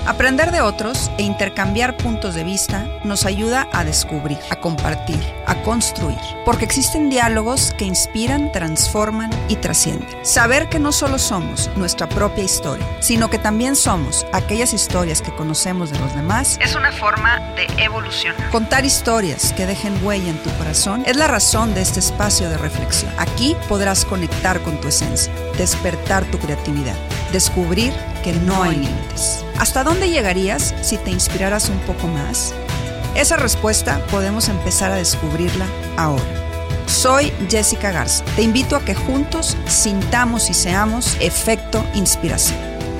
Aprender de otros e intercambiar puntos de vista nos ayuda a descubrir, a compartir, a construir, porque existen diálogos que inspiran, transforman y trascienden. Saber que no solo somos nuestra propia historia, sino que también somos aquellas historias que conocemos de los demás, es una forma de evolucionar. Contar historias que dejen huella en tu corazón es la razón de este espacio de reflexión. Aquí podrás conectar con tu esencia, despertar tu creatividad, descubrir que no hay límites. ¿Hasta dónde llegarías si te inspiraras un poco más? Esa respuesta podemos empezar a descubrirla ahora. Soy Jessica Garza. Te invito a que juntos sintamos y seamos Efecto Inspiración.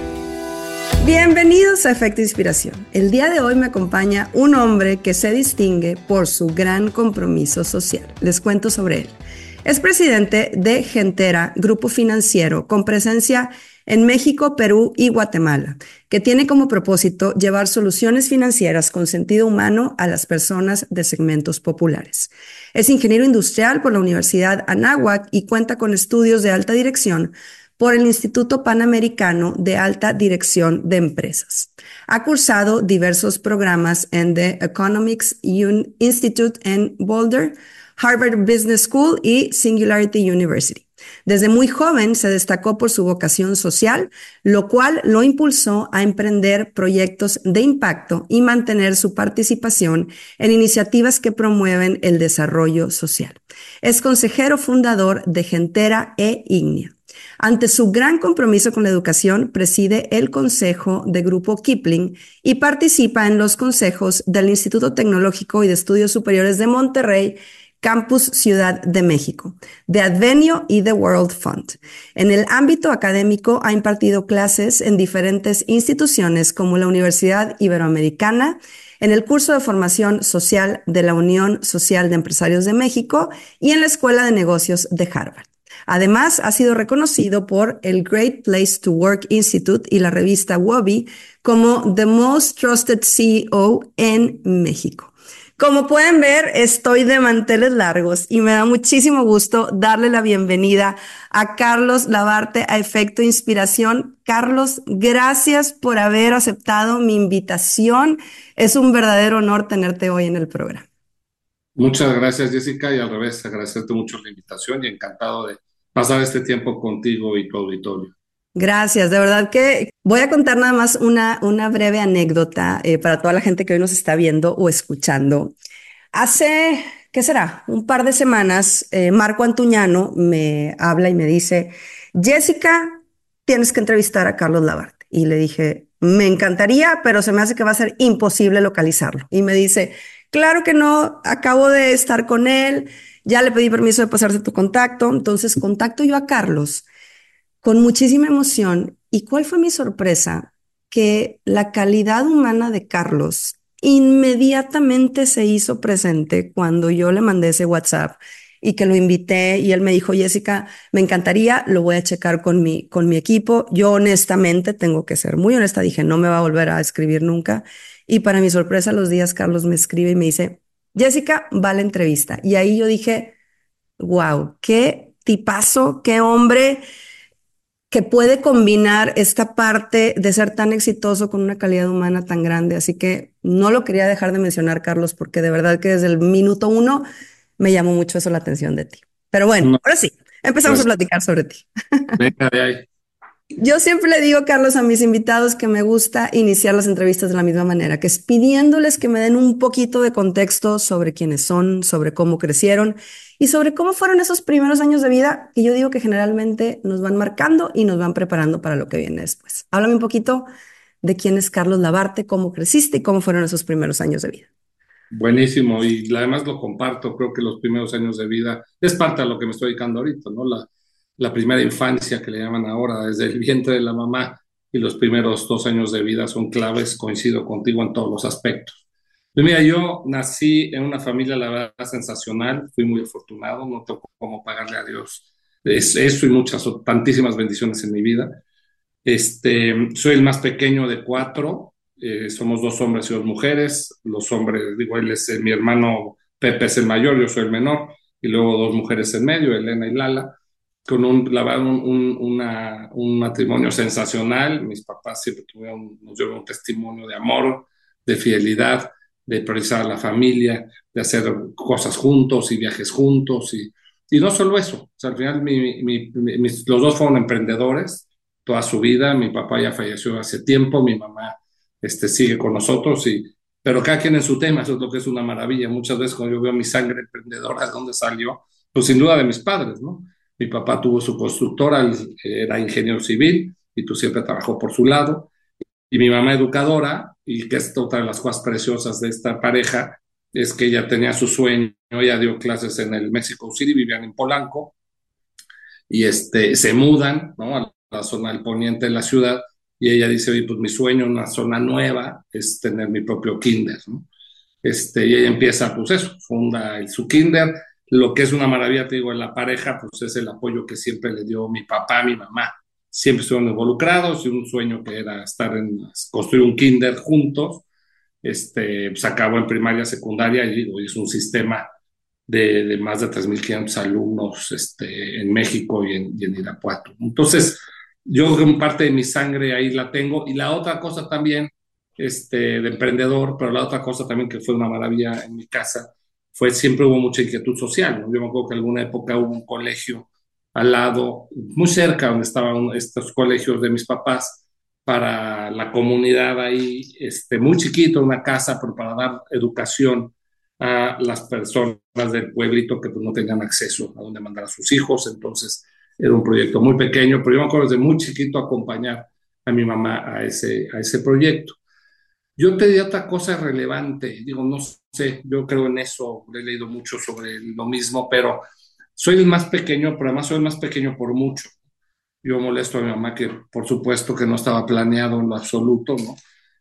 Bienvenidos a Efecto Inspiración. El día de hoy me acompaña un hombre que se distingue por su gran compromiso social. Les cuento sobre él. Es presidente de Gentera, grupo financiero con presencia en México, Perú y Guatemala, que tiene como propósito llevar soluciones financieras con sentido humano a las personas de segmentos populares. Es ingeniero industrial por la Universidad Anáhuac y cuenta con estudios de alta dirección por el Instituto Panamericano de Alta Dirección de Empresas. Ha cursado diversos programas en The Economics Institute en Boulder, Harvard Business School y Singularity University. Desde muy joven se destacó por su vocación social, lo cual lo impulsó a emprender proyectos de impacto y mantener su participación en iniciativas que promueven el desarrollo social. Es consejero fundador de Gentera e Ignia. Ante su gran compromiso con la educación, preside el Consejo de Grupo Kipling y participa en los consejos del Instituto Tecnológico y de Estudios Superiores de Monterrey, Campus Ciudad de México, de Advenio y The World Fund. En el ámbito académico ha impartido clases en diferentes instituciones como la Universidad Iberoamericana, en el curso de formación social de la Unión Social de Empresarios de México y en la Escuela de Negocios de Harvard. Además, ha sido reconocido por el Great Place to Work Institute y la revista WOBY como The Most Trusted CEO en México. Como pueden ver, estoy de manteles largos y me da muchísimo gusto darle la bienvenida a Carlos Labarte a Efecto Inspiración. Carlos, gracias por haber aceptado mi invitación. Es un verdadero honor tenerte hoy en el programa. Muchas gracias, Jessica, y al revés, agradecerte mucho la invitación y encantado de pasar este tiempo contigo y tu auditorio. Gracias, de verdad que voy a contar nada más una breve anécdota para toda la gente que hoy nos está viendo o escuchando. Hace, ¿qué será? Un par de semanas, Marco Antuñano me habla y me dice, Jessica, tienes que entrevistar a Carlos Labarte. Y le dije, me encantaría, pero se me hace que va a ser imposible localizarlo. Y me dice, claro que no, acabo de estar con él, ya le pedí permiso de pasarse tu contacto. Entonces contacto yo a Carlos con muchísima emoción. ¿Y cuál fue mi sorpresa? Que la calidad humana de Carlos inmediatamente se hizo presente cuando yo le mandé ese WhatsApp y que lo invité y él me dijo, Jessica, me encantaría, lo voy a checar con mi equipo. Yo honestamente, tengo que ser muy honesta, dije, no me va a volver a escribir nunca. Y para mi sorpresa, a los días Carlos me escribe y me dice, Jessica, va a la entrevista. Y ahí yo dije, wow, qué tipazo, qué hombre que puede combinar esta parte de ser tan exitoso con una calidad humana tan grande. Así que no lo quería dejar de mencionar, Carlos, porque de verdad que desde el minuto uno me llamó mucho eso la atención de ti. Pero bueno, No, ahora sí, empezamos a pues, platicar sobre ti. venga de ahí. Yo siempre le digo, Carlos, a mis invitados que me gusta iniciar las entrevistas de la misma manera, que es pidiéndoles que me den un poquito de contexto sobre quiénes son, sobre cómo crecieron y sobre cómo fueron esos primeros años de vida que yo digo que generalmente nos van marcando y nos van preparando para lo que viene después. Háblame un poquito de quién es Carlos Labarte, cómo creciste y cómo fueron esos primeros años de vida. Buenísimo, y además lo comparto, creo que los primeros años de vida es parte de lo que me estoy dedicando ahorita, ¿no? La primera infancia que le llaman ahora, desde el vientre de la mamá y los primeros 2 años de vida son claves, coincido contigo en todos los aspectos. Pues mira, yo nací en una familia, la verdad, sensacional, fui muy afortunado, no tengo cómo pagarle a Dios eso y muchas, tantísimas bendiciones en mi vida. Soy el más pequeño de cuatro, somos 2 hombres y 2 mujeres. Los hombres, digo, él es mi hermano Pepe es el mayor, yo soy el menor, y luego 2 mujeres en medio, Elena y Lala. con la verdad, un matrimonio sensacional. Mis papás siempre nos dieron un testimonio de amor, de fidelidad, de priorizar a la familia, de hacer cosas juntos y viajes juntos. Y no solo eso, o sea, al final los dos fueron emprendedores toda su vida. Mi papá ya falleció hace tiempo, mi mamá sigue con nosotros, pero cada quien en su tema, eso es lo que es una maravilla. Muchas veces cuando yo veo mi sangre emprendedora, ¿de dónde salió? Pues sin duda de mis padres, ¿no? Mi papá tuvo su constructora, era ingeniero civil y pues siempre trabajó por su lado. Y mi mamá educadora, y que es otra de las cosas preciosas de esta pareja, es que ella tenía su sueño, ella dio clases en el Mexico City, vivían en Polanco, y se mudan, ¿no? A la zona del poniente de la ciudad, y ella dice, oye, pues mi sueño en una zona nueva es tener mi propio kinder, ¿no? Y ella empieza, pues eso, funda su kinder. Lo que es una maravilla, te digo, en la pareja, pues es el apoyo que siempre le dio mi papá, mi mamá. Siempre estuvieron involucrados y un sueño que era construir un kinder juntos, pues acabó en primaria, secundaria y digo, es un sistema de más de 3.500 alumnos en México y en Irapuato. Entonces, yo creo que parte de mi sangre ahí la tengo. Y la otra cosa también, de emprendedor, pero la otra cosa también que fue una maravilla en mi casa, fue siempre hubo mucha inquietud social, ¿no? Yo me acuerdo que en alguna época hubo un colegio al lado, muy cerca donde estaban estos colegios de mis papás, para la comunidad ahí, muy chiquito, una casa, pero para dar educación a las personas del pueblito que pues, no tenían acceso a dónde mandar a sus hijos. Entonces era un proyecto muy pequeño, pero yo me acuerdo desde muy chiquito acompañar a mi mamá a ese proyecto. Yo te diría otra cosa relevante, digo, no sé, yo creo en eso, he leído mucho sobre lo mismo, pero soy el más pequeño, pero además soy el más pequeño por mucho. Yo molesto a mi mamá que por supuesto que no estaba planeado en lo absoluto, ¿no?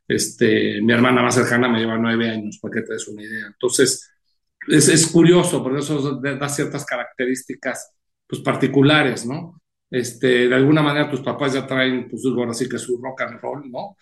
Mi hermana más cercana me lleva 9 años, para que te des una idea. Entonces, es curioso, porque eso da ciertas características, pues, particulares, ¿no? De alguna manera tus papás ya traen, pues, bueno, así que su rock and roll, ¿no?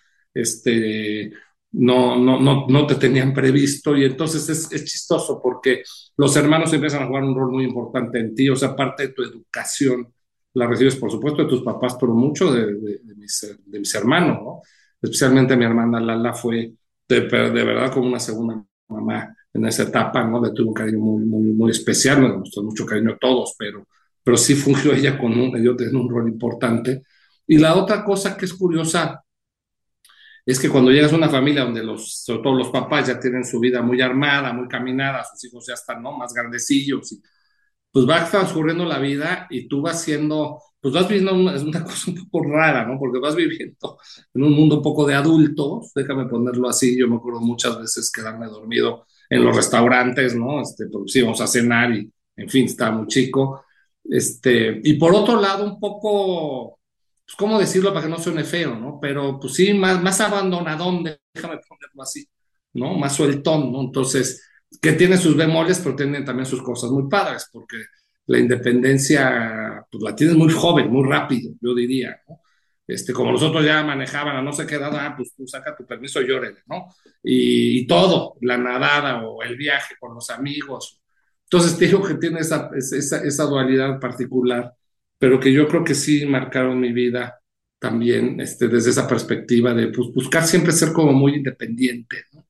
No te tenían previsto y entonces es chistoso porque los hermanos empiezan a jugar un rol muy importante en ti, o sea, parte de tu educación la recibes, por supuesto, de tus papás, pero mucho de mis hermanos, ¿no? Especialmente mi hermana Lala fue de verdad como una segunda mamá en esa etapa, ¿no? Le tuve un cariño muy, muy, muy especial, me demostró mucho cariño a todos, pero sí fungió ella yo teniendo un rol importante. Y la otra cosa que es curiosa es que cuando llegas a una familia donde sobre todo los papás ya tienen su vida muy armada, muy caminada, sus hijos ya están, ¿no? Más grandecillos, y pues va transcurriendo la vida y tú vas siendo, pues vas viviendo es una cosa un poco rara, ¿no? Porque vas viviendo en un mundo un poco de adultos, déjame ponerlo así. Yo me acuerdo muchas veces quedarme dormido en los restaurantes, ¿no? Porque sí, íbamos a cenar y, en fin, estaba muy chico. Y por otro lado, un poco, pues, ¿cómo decirlo para que no suene feo, ¿no? Pero, pues sí, más abandonadón, déjame ponerlo así, ¿no? Más sueltón, ¿no? Entonces, que tiene sus bemoles, pero tiene también sus cosas muy padres, porque la independencia, pues la tienes muy joven, muy rápido, yo diría, ¿no? Como nosotros ya manejaban a no sé qué edad, pues tú saca tu permiso y llórele, ¿no? Y todo, la nadada o el viaje con los amigos. Entonces te digo que tiene esa dualidad particular, pero que yo creo que sí marcaron mi vida también, desde esa perspectiva de pues, buscar siempre ser como muy independiente, ¿no?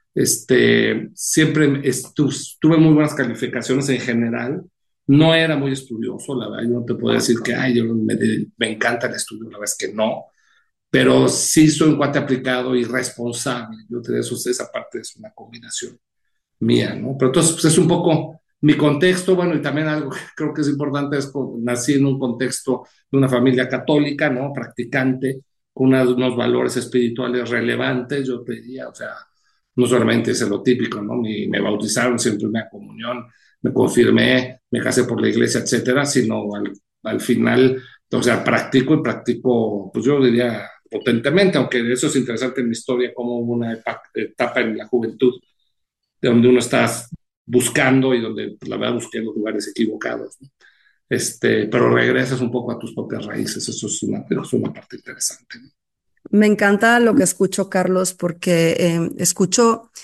Siempre tuve muy buenas calificaciones en general. No era muy estudioso, la verdad. Yo no te puedo decir que ay, me encanta el estudio, la verdad es que no. Pero sí soy un cuate aplicado y responsable. Esa parte es una combinación mía, ¿no? Pero entonces, pues es un poco mi contexto. Bueno, y también algo que creo que es importante es que nací en un contexto de una familia católica, ¿no? Practicante, con unos valores espirituales relevantes, yo te diría, o sea, no solamente es lo típico, ¿no? Me bautizaron siempre una comunión, me confirmé, me casé por la iglesia, etcétera, sino al final, o sea, practico y practico, pues yo diría potentemente, aunque eso es interesante en mi historia, como hubo una etapa en la juventud de donde uno está buscando y donde, pues, la verdad, busqué en los lugares equivocados, ¿no? Pero regresas un poco a tus propias raíces, eso es una parte interesante, ¿no? Me encanta lo que escucho, Carlos, porque escucho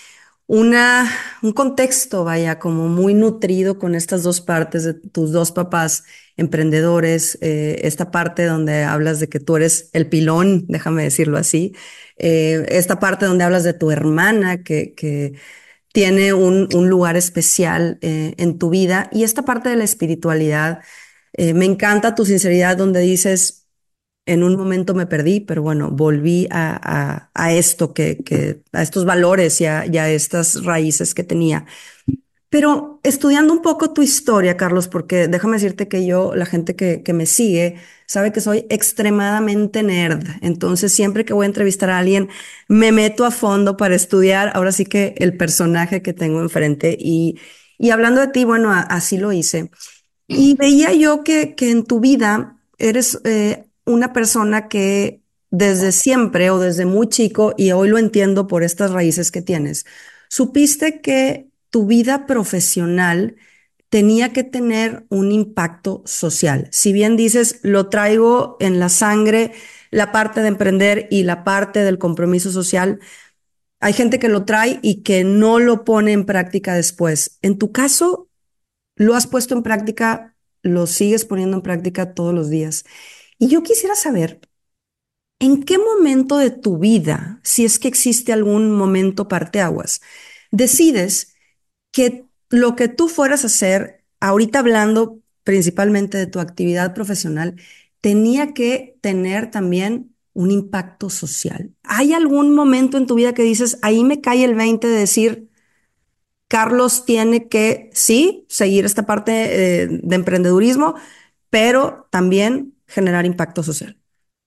una, un contexto, vaya, como muy nutrido con estas dos partes de tus dos papás emprendedores, esta parte donde hablas de que tú eres el pilón, déjame decirlo así, esta parte donde hablas de tu hermana que tiene un lugar especial en tu vida y esta parte de la espiritualidad. Me encanta tu sinceridad donde dices, en un momento me perdí, pero bueno, volví a esto, a estos valores y a estas raíces que tenía. Pero estudiando un poco tu historia, Carlos, porque déjame decirte que yo, la gente que me sigue, sabe que soy extremadamente nerd. Entonces, siempre que voy a entrevistar a alguien, me meto a fondo para estudiar ahora sí que el personaje que tengo enfrente. Y hablando de ti, bueno, así lo hice. Y veía yo que en tu vida eres una persona que desde siempre o desde muy chico, y hoy lo entiendo por estas raíces que tienes, supiste que tu vida profesional tenía que tener un impacto social. Si bien dices, lo traigo en la sangre, la parte de emprender y la parte del compromiso social, hay gente que lo trae y que no lo pone en práctica después. En tu caso, lo has puesto en práctica, lo sigues poniendo en práctica todos los días. Y yo quisiera saber, ¿en qué momento de tu vida, si es que existe algún momento parteaguas, decides que lo que tú fueras a hacer, ahorita hablando principalmente de tu actividad profesional, tenía que tener también un impacto social? ¿Hay algún momento en tu vida que dices, ahí me cae el 20 de decir, Carlos tiene que, sí, seguir esta parte de emprendedurismo, pero también generar impacto social?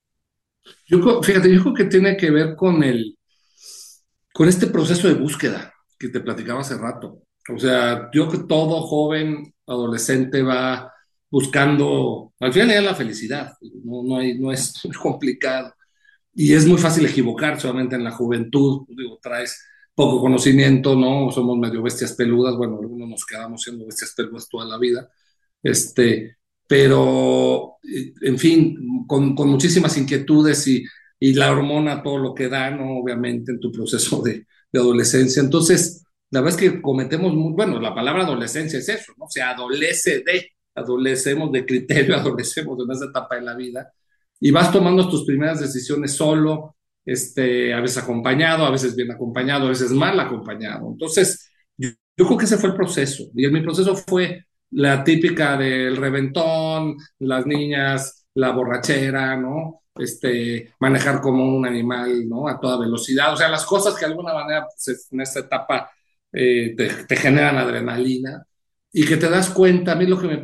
Fíjate, yo creo que tiene que ver con este proceso de búsqueda que te platicaba hace rato. O sea, yo creo que todo joven, adolescente va buscando, al final es la felicidad, no es muy complicado. Y es muy fácil equivocar, solamente en la juventud, digo, traes poco conocimiento, ¿no? Somos medio bestias peludas, bueno, algunos nos quedamos siendo bestias peludas toda la vida, este, pero, en fin, con muchísimas inquietudes y la hormona, todo lo que da, ¿no? Obviamente en tu proceso de adolescencia. Entonces, la verdad es que cometemos, bueno, la palabra adolescencia es eso, ¿no? Se adolece adolecemos de criterio, adolecemos en esa etapa de la vida y vas tomando tus primeras decisiones solo, a veces acompañado, a veces bien acompañado, a veces mal acompañado. Entonces, yo creo que ese fue el proceso. Y en mi proceso fue la típica del reventón, las niñas, la borrachera, ¿no? Manejar como un animal, ¿no? A toda velocidad. O sea, las cosas que de alguna manera pues, en esta etapa te generan adrenalina y que te das cuenta. A mí lo que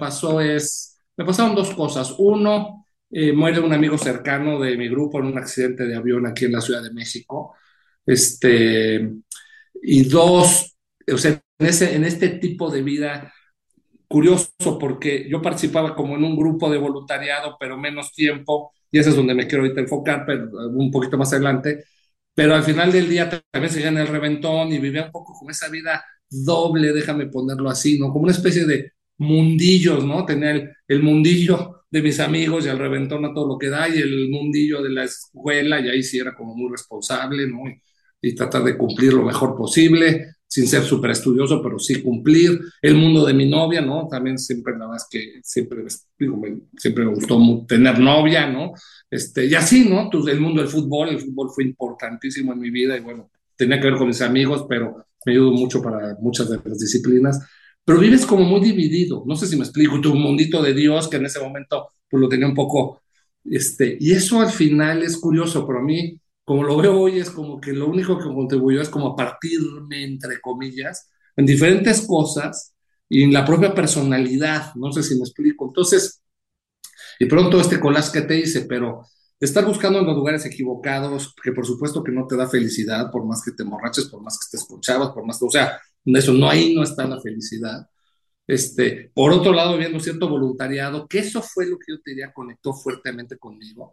me pasaron dos cosas. Uno, muere un amigo cercano de mi grupo en un accidente de avión aquí en la Ciudad de México. Este, y dos, o sea, en este tipo de vida, curioso porque yo participaba como en un grupo de voluntariado, pero menos tiempo, y eso es donde me quiero ahorita enfocar, pero un poquito más adelante, pero al final del día también se en el reventón y vivía un poco como esa vida doble, déjame ponerlo así, ¿no? Como una especie de mundillos, ¿no? Tenía el mundillo de mis amigos y al reventón a todo lo que da y el mundillo de la escuela y ahí sí era como muy responsable, ¿no? Y tratar de cumplir lo mejor posible, sin ser súper estudioso, pero sí cumplir. El mundo de mi novia, ¿no? También siempre, nada más que siempre, digo, siempre me gustó tener novia, ¿no? Y así, ¿no? Entonces, el fútbol fue importantísimo en mi vida y bueno, tenía que ver con mis amigos, pero me ayudó mucho para muchas de las disciplinas. Pero vives como muy dividido, no sé si me explico, tu mundito de Dios, que en ese momento pues lo tenía un poco, y eso al final es curioso, pero a mí, como lo veo hoy, es como que lo único que contribuyó es como a partirme, entre comillas, en diferentes cosas y en la propia personalidad, no sé si me explico. Entonces, y pronto este collage que te hice, pero estar buscando en los lugares equivocados, que por supuesto que no te da felicidad, por más que te emborraches, por más que estés escuchabas, por más que, o sea, eso no, ahí no está la felicidad. Por otro lado, viendo cierto voluntariado, que eso fue lo que yo te diría conectó fuertemente conmigo.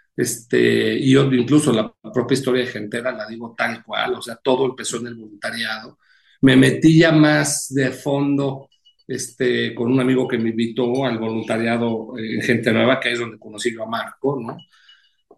Y yo incluso la propia historia de Gentera la digo tal cual, o sea, todo empezó en el voluntariado. Me metí ya más de fondo, con un amigo que me invitó al voluntariado en Gente Nueva, que es donde conocí yo a Marco, ¿no?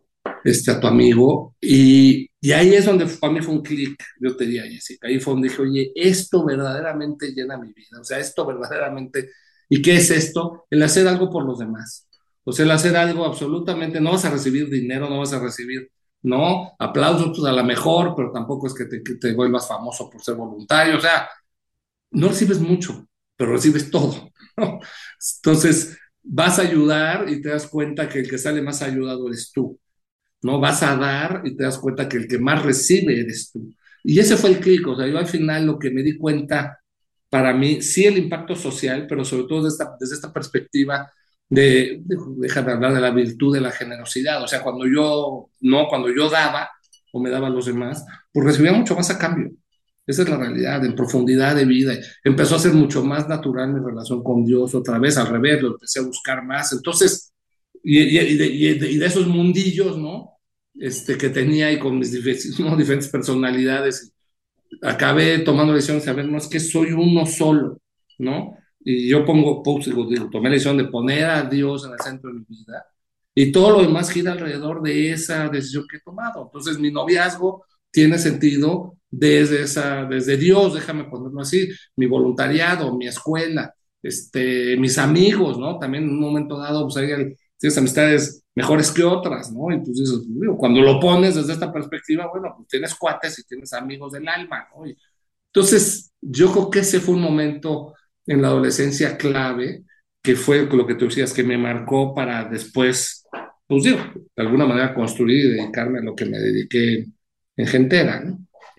a tu amigo, y ahí es donde para mí fue un clic, yo te diría, Jessica, ahí fue donde dije, oye, esto verdaderamente llena mi vida, o sea, esto verdaderamente, ¿y qué es esto? El hacer algo por los demás, o sea, el hacer algo absolutamente, no vas a recibir dinero, no vas a recibir, no, aplausos, pues a la mejor, pero tampoco es que te vuelvas famoso por ser voluntario, o sea, no recibes mucho, pero recibes todo, ¿no? Entonces, vas a ayudar y te das cuenta que el que sale más ayudado eres tú, ¿no? Vas a dar y te das cuenta que el que más recibe eres tú. Y ese fue el clic, o sea, yo al final lo que me di cuenta, para mí, sí el impacto social, pero sobre todo desde esta perspectiva deja de hablar de la virtud de la generosidad, o sea, cuando yo, no, cuando yo daba o me daba a los demás, pues recibía mucho más a cambio. Esa es la realidad, en profundidad de vida. Empezó a ser mucho más natural mi relación con Dios, otra vez al revés, lo empecé a buscar más. Entonces, y de esos mundillos, ¿no? Que tenía y con mis ¿no? diferentes personalidades, acabé tomando la decisión de saber, no, es que soy uno solo, ¿no? Y yo tomé la decisión de poner a Dios en el centro de mi vida y todo lo demás gira alrededor de esa decisión que he tomado. Entonces, mi noviazgo tiene sentido desde Dios, déjame ponerlo así, mi voluntariado, mi escuela, mis amigos, ¿no? También en un momento dado, pues tienes amistades mejores que otras, ¿no? Y pues dices, digo, cuando lo pones desde esta perspectiva, bueno, pues tienes cuates y tienes amigos del alma, ¿no? Entonces, yo creo que ese fue un momento en la adolescencia clave, que fue lo que tú decías, que me marcó para después, pues digo, de alguna manera construir y dedicarme a lo que me dediqué en Gentera, ¿no?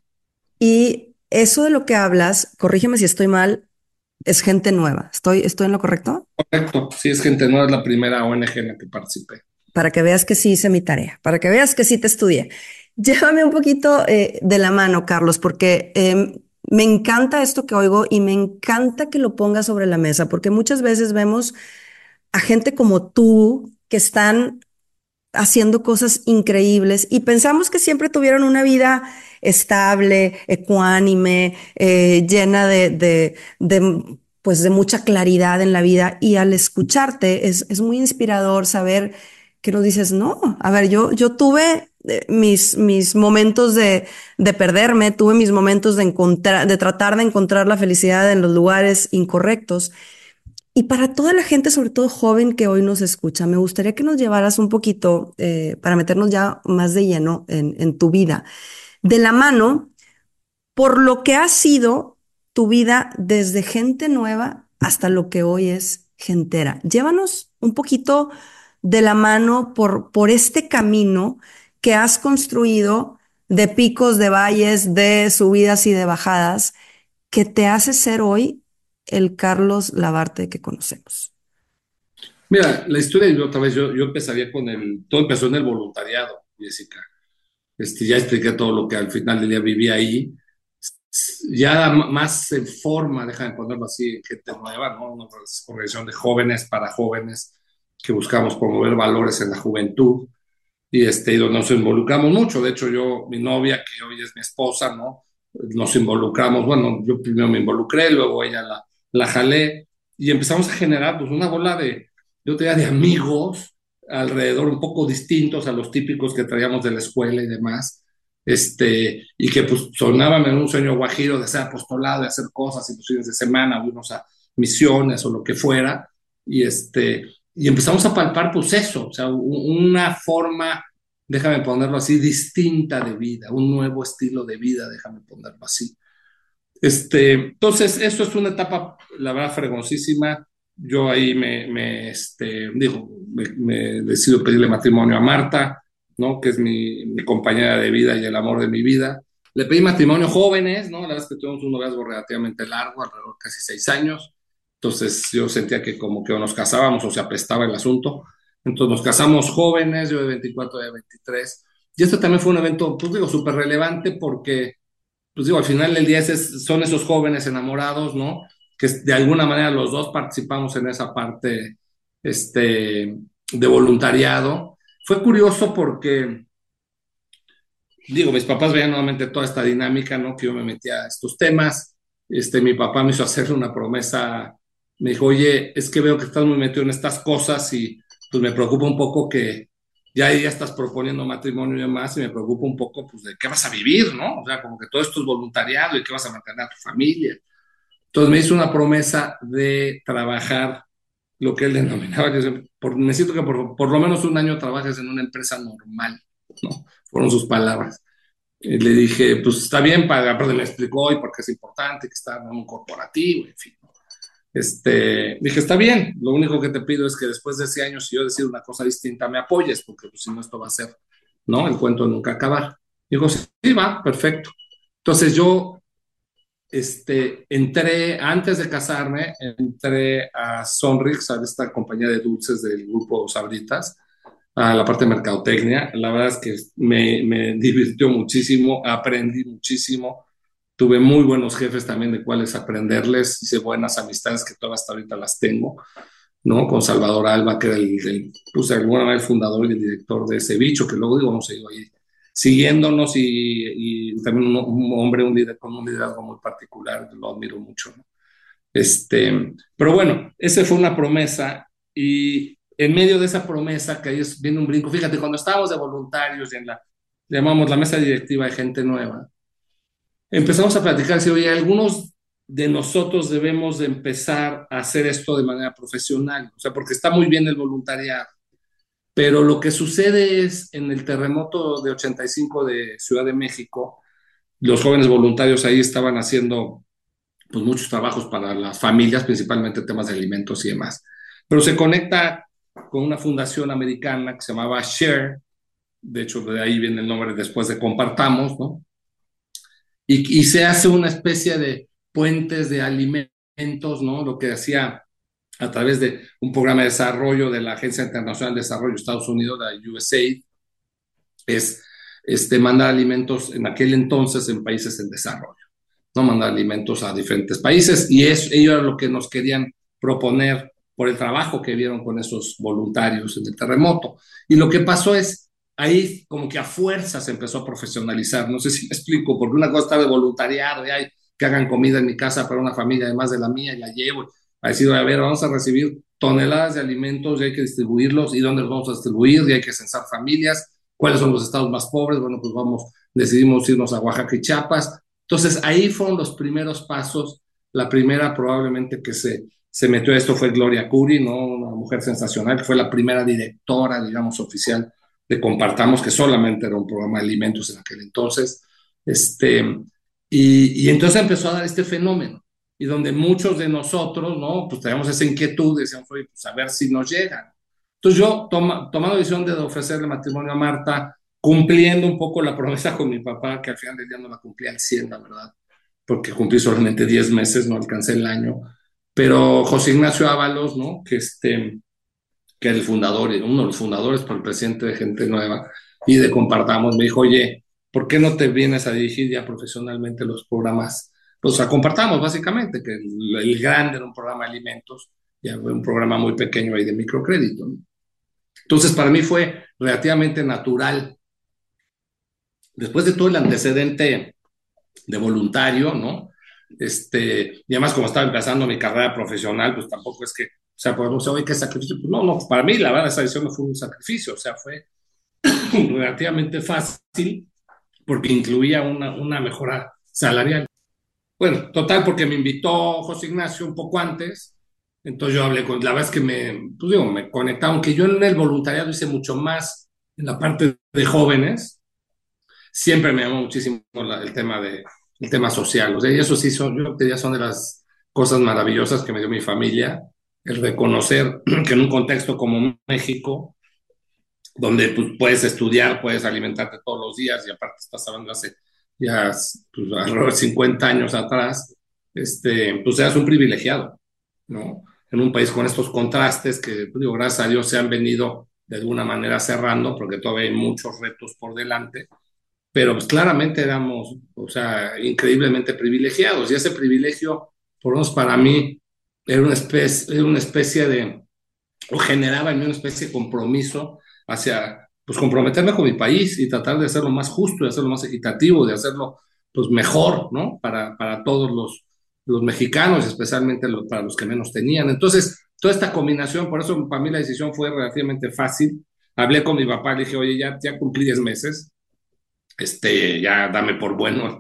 Y eso de lo que hablas, corrígeme si estoy mal, es gente nueva. ¿Estoy en lo correcto? Correcto, sí, es Gente Nueva, es la primera ONG en la que participé. Para que veas que sí hice mi tarea, para que veas que sí te estudié. Llévame un poquito de la mano, Carlos, porque me encanta esto que oigo y me encanta que lo pongas sobre la mesa, porque muchas veces vemos a gente como tú que están haciendo cosas increíbles y pensamos que siempre tuvieron una vida estable, ecuánime, llena pues de mucha claridad en la vida. Y al escucharte es muy inspirador saber que nos dices, no, a ver, yo tuve mis momentos de perderme, tuve mis momentos de tratar de encontrar la felicidad en los lugares incorrectos. Y para toda la gente, sobre todo joven que hoy nos escucha, me gustaría que nos llevaras un poquito, para meternos ya más de lleno en tu vida, de la mano por lo que ha sido tu vida desde gente nueva hasta lo que hoy es Gentera. Llévanos un poquito de la mano por este camino que has construido de picos, de valles, de subidas y de bajadas, que te hace ser hoy el Carlos Labarte que conocemos. Mira, la historia, y otra vez, yo empezaría todo empezó en el voluntariado, Jessica. Ya expliqué todo lo que al final del día viví ahí. Ya más en forma, déjame ponerlo así, en Gente Nueva, ¿no? Una organización de jóvenes para jóvenes que buscamos promover valores en la juventud y donde nos involucramos mucho. De hecho, mi novia, que hoy es mi esposa, ¿no? Nos involucramos, bueno, yo primero me involucré, luego ella la jalé y empezamos a generar pues una bola yo te diría, de amigos alrededor un poco distintos a los típicos que traíamos de la escuela y demás, y que pues sonaban en un sueño guajiro de ser apostolado, de hacer cosas y los fines de semana, o irnos a misiones o lo que fuera, y empezamos a palpar pues eso, o sea, una forma, déjame ponerlo así, distinta de vida, un nuevo estilo de vida, déjame ponerlo así. Entonces, eso es una etapa, la verdad, fregoncísima. Yo ahí me decido pedirle matrimonio a Marta, ¿no? Que es mi compañera de vida y el amor de mi vida. Le pedí matrimonio jóvenes, ¿no? La verdad es que tuvimos un noviazgo relativamente largo, alrededor de casi 6 años. Entonces, yo sentía que como que o nos casábamos o se apestaba el asunto. Entonces, nos casamos jóvenes, yo de 24, de 23. Y esto también fue un evento, pues digo, súper relevante porque pues digo, al final del día son esos jóvenes enamorados, ¿no? Que de alguna manera los dos participamos en esa parte, de voluntariado. Fue curioso porque, digo, mis papás veían nuevamente toda esta dinámica, ¿no? Que yo me metía a estos temas. Mi papá me hizo hacer una promesa, me dijo, oye, es que veo que estás muy metido en estas cosas y pues me preocupa un poco que ya ahí ya estás proponiendo matrimonio y demás, y me preocupa un poco, pues, de qué vas a vivir, ¿no? O sea, como que todo esto es voluntariado y qué vas a mantener a tu familia. Entonces me hizo una promesa de trabajar lo que él denominaba, necesito que por lo menos un año trabajes en una empresa normal, ¿no? Fueron sus palabras. Y le dije, pues está bien, aparte me explicó y por qué es importante, que está en un corporativo, en fin. Dije, está bien, lo único que te pido es que después de ese año, si yo decido una cosa distinta, me apoyes, porque pues, si no, esto va a ser, ¿no? El cuento de nunca acabar. Dijo, sí, va, perfecto. Entonces yo entré, antes de casarme, entré a Sonrix, a esta compañía de dulces del grupo Sabritas, a la parte de mercadotecnia. La verdad es que me divirtió muchísimo, aprendí muchísimo, tuve muy buenos jefes también de cuáles aprenderles, hice buenas amistades que todavía hasta ahorita las tengo, ¿no? Con Salvador Alba, que era pues, de alguna manera el fundador y el director de ese bicho, que luego digo, hemos ido ahí siguiéndonos y también un hombre, un líder con un liderazgo muy particular, lo admiro mucho, ¿no? Pero bueno, esa fue una promesa y en medio de esa promesa, que ahí viene un brinco, fíjate, cuando estábamos de voluntarios y llamamos la mesa directiva de gente nueva, empezamos a platicar, si oye, algunos de nosotros debemos de empezar a hacer esto de manera profesional, o sea, porque está muy bien el voluntariado, pero lo que sucede es en el terremoto de 85 de Ciudad de México, los jóvenes voluntarios ahí estaban haciendo pues muchos trabajos para las familias, principalmente temas de alimentos y demás. Pero se conecta con una fundación americana que se llamaba Share, de hecho de ahí viene el nombre después de Compartamos, ¿no? Y se hace una especie de puentes de alimentos, ¿no? Lo que hacía a través de un programa de desarrollo de la Agencia Internacional de Desarrollo de Estados Unidos, la USAID, es mandar alimentos en aquel entonces en países en desarrollo, no mandar alimentos a diferentes países, y ello era lo que nos querían proponer por el trabajo que vieron con esos voluntarios en el terremoto. Y lo que pasó es, ahí como que a fuerza se empezó a profesionalizar, no sé si me explico, porque una cosa está de voluntariado, y hay que hagan comida en mi casa para una familia además de la mía, y la llevo, a decir, a ver, vamos a recibir toneladas de alimentos y hay que distribuirlos, y dónde los vamos a distribuir, y hay que censar familias, cuáles son los estados más pobres, bueno, pues decidimos irnos a Oaxaca y Chiapas. Entonces ahí fueron los primeros pasos. La primera probablemente que se metió a esto fue Gloria Curi, ¿no? Una mujer sensacional, que fue la primera directora, digamos, oficial de Compartamos, que solamente era un programa de alimentos en aquel entonces. Y entonces empezó a dar este fenómeno, y donde muchos de nosotros, ¿no? Pues teníamos esa inquietud, decíamos, oye, pues a ver si nos llegan. Entonces yo, tomando la decisión de ofrecerle matrimonio a Marta, cumpliendo un poco la promesa con mi papá, que al final del día no la cumplí al 100, la verdad, porque cumplí solamente 10 meses, no alcancé el año, pero José Ignacio Ábalos, ¿no? Que era el fundador, uno de los fundadores, por el presidente de Gente Nueva y de Compartamos, me dijo, oye, ¿por qué no te vienes a dirigir ya profesionalmente los programas? Pues a Compartamos, básicamente, que el grande era un programa de alimentos, ya fue un programa muy pequeño ahí de microcrédito, ¿no? Entonces, para mí fue relativamente natural, después de todo el antecedente de voluntario, ¿no? Y además, como estaba empezando mi carrera profesional, pues tampoco es que, o sea, podemos decir, oye, ¿qué sacrificio? Pues no, no, para mí, la verdad, esa decisión no fue un sacrificio, o sea, fue relativamente fácil porque incluía una mejora salarial. Bueno, total, porque me invitó José Ignacio un poco antes, entonces yo hablé la verdad es que pues digo, me conectaba, aunque yo en el voluntariado hice mucho más en la parte de jóvenes, siempre me llamó muchísimo el tema social. O sea, y eso sí, yo creo que ya son de las cosas maravillosas que me dio mi familia, el reconocer que en un contexto como México, donde pues, puedes estudiar, puedes alimentarte todos los días, y aparte estás hablando hace ya pues, alrededor de 50 años atrás, pues eras un privilegiado, ¿no? En un país con estos contrastes que, pues, digo, gracias a Dios se han venido de alguna manera cerrando, porque todavía hay muchos retos por delante, pero pues claramente éramos, o sea, increíblemente privilegiados, y ese privilegio, por lo menos para mí, era una especie de, o generaba en mí una especie de compromiso hacia, pues comprometerme con mi país y tratar de hacerlo más justo, de hacerlo más equitativo, de hacerlo, pues mejor, ¿no? Para todos los mexicanos, especialmente para los que menos tenían. Entonces, toda esta combinación, por eso para mí la decisión fue relativamente fácil, hablé con mi papá, le dije, oye, ya cumplí 10 meses, ya dame por bueno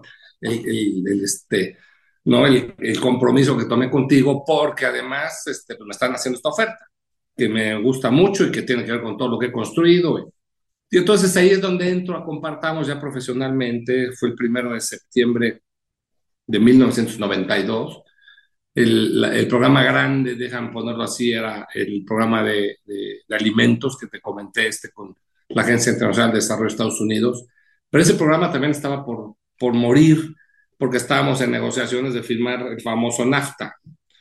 ¿no? El compromiso que tomé contigo, porque además pues me están haciendo esta oferta, que me gusta mucho y que tiene que ver con todo lo que he construido. Y entonces ahí es donde entro a Compartamos ya profesionalmente. Fue el 1 de septiembre de 1992. El programa grande, déjame ponerlo así, era el programa de alimentos que te comenté, con la Agencia Internacional de Desarrollo de Estados Unidos. Pero ese programa también estaba por morir, porque estábamos en negociaciones de firmar el famoso NAFTA,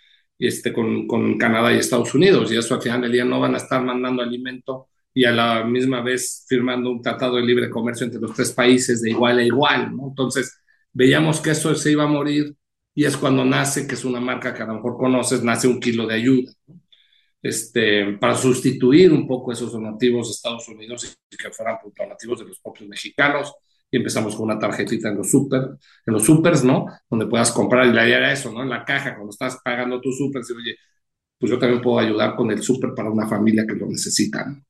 con Canadá y Estados Unidos, y eso al final del día no van a estar mandando alimento y a la misma vez firmando un tratado de libre comercio entre los tres países de igual a igual, ¿no? Entonces veíamos que eso se iba a morir, y es cuando nace, que es una marca que a lo mejor conoces, nace Un Kilo de Ayuda, ¿no? Para sustituir un poco esos donativos de Estados Unidos y que fueran donativos de los propios mexicanos. Y empezamos con una tarjetita en los supers, ¿no? Donde puedas comprar, y la idea era eso, ¿no? En la caja, cuando estás pagando tu súper, oye, pues yo también puedo ayudar con el súper para una familia que lo necesita, ¿no?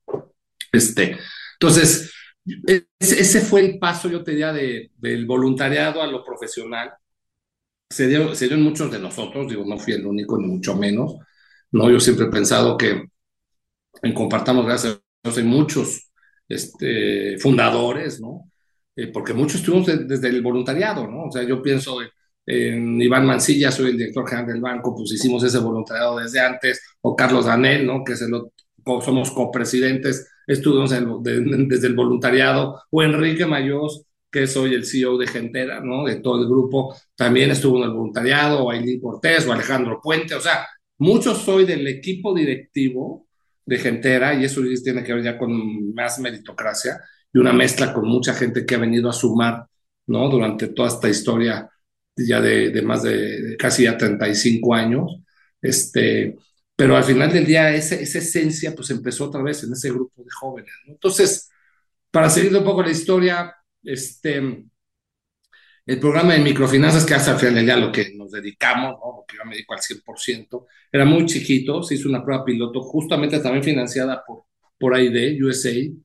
Entonces, ese fue el paso, yo te diría, del voluntariado a lo profesional. Se dio en muchos de nosotros, digo, no fui el único, ni mucho menos, ¿no? Yo siempre he pensado que en Compartamos, gracias a Dios, hay muchos fundadores, ¿no? Porque muchos estuvimos desde el voluntariado, ¿no? O sea, yo pienso en Iván Mancilla, soy el director general del banco, pues hicimos ese voluntariado desde antes, o Carlos Danel, ¿no? Que somos copresidentes, estuvimos desde el voluntariado, o Enrique Mayós, que soy el CEO de Gentera, ¿no? De todo el grupo, también estuvo en el voluntariado, o Ailín Cortés, o Alejandro Puente, o sea, muchos soy del equipo directivo de Gentera, y eso tiene que ver ya con más meritocracia y una mezcla con mucha gente que ha venido a sumar, ¿no? Durante toda esta historia ya de más de casi ya 35 años. Pero al final del día esa esencia pues empezó otra vez en ese grupo de jóvenes, ¿no? Entonces, para seguir un poco la historia, el programa de microfinanzas, que hace al final del día lo que nos dedicamos, ¿no? Lo que yo me dedico al 100%, era muy chiquito, se hizo una prueba piloto, justamente también financiada por AID, USA.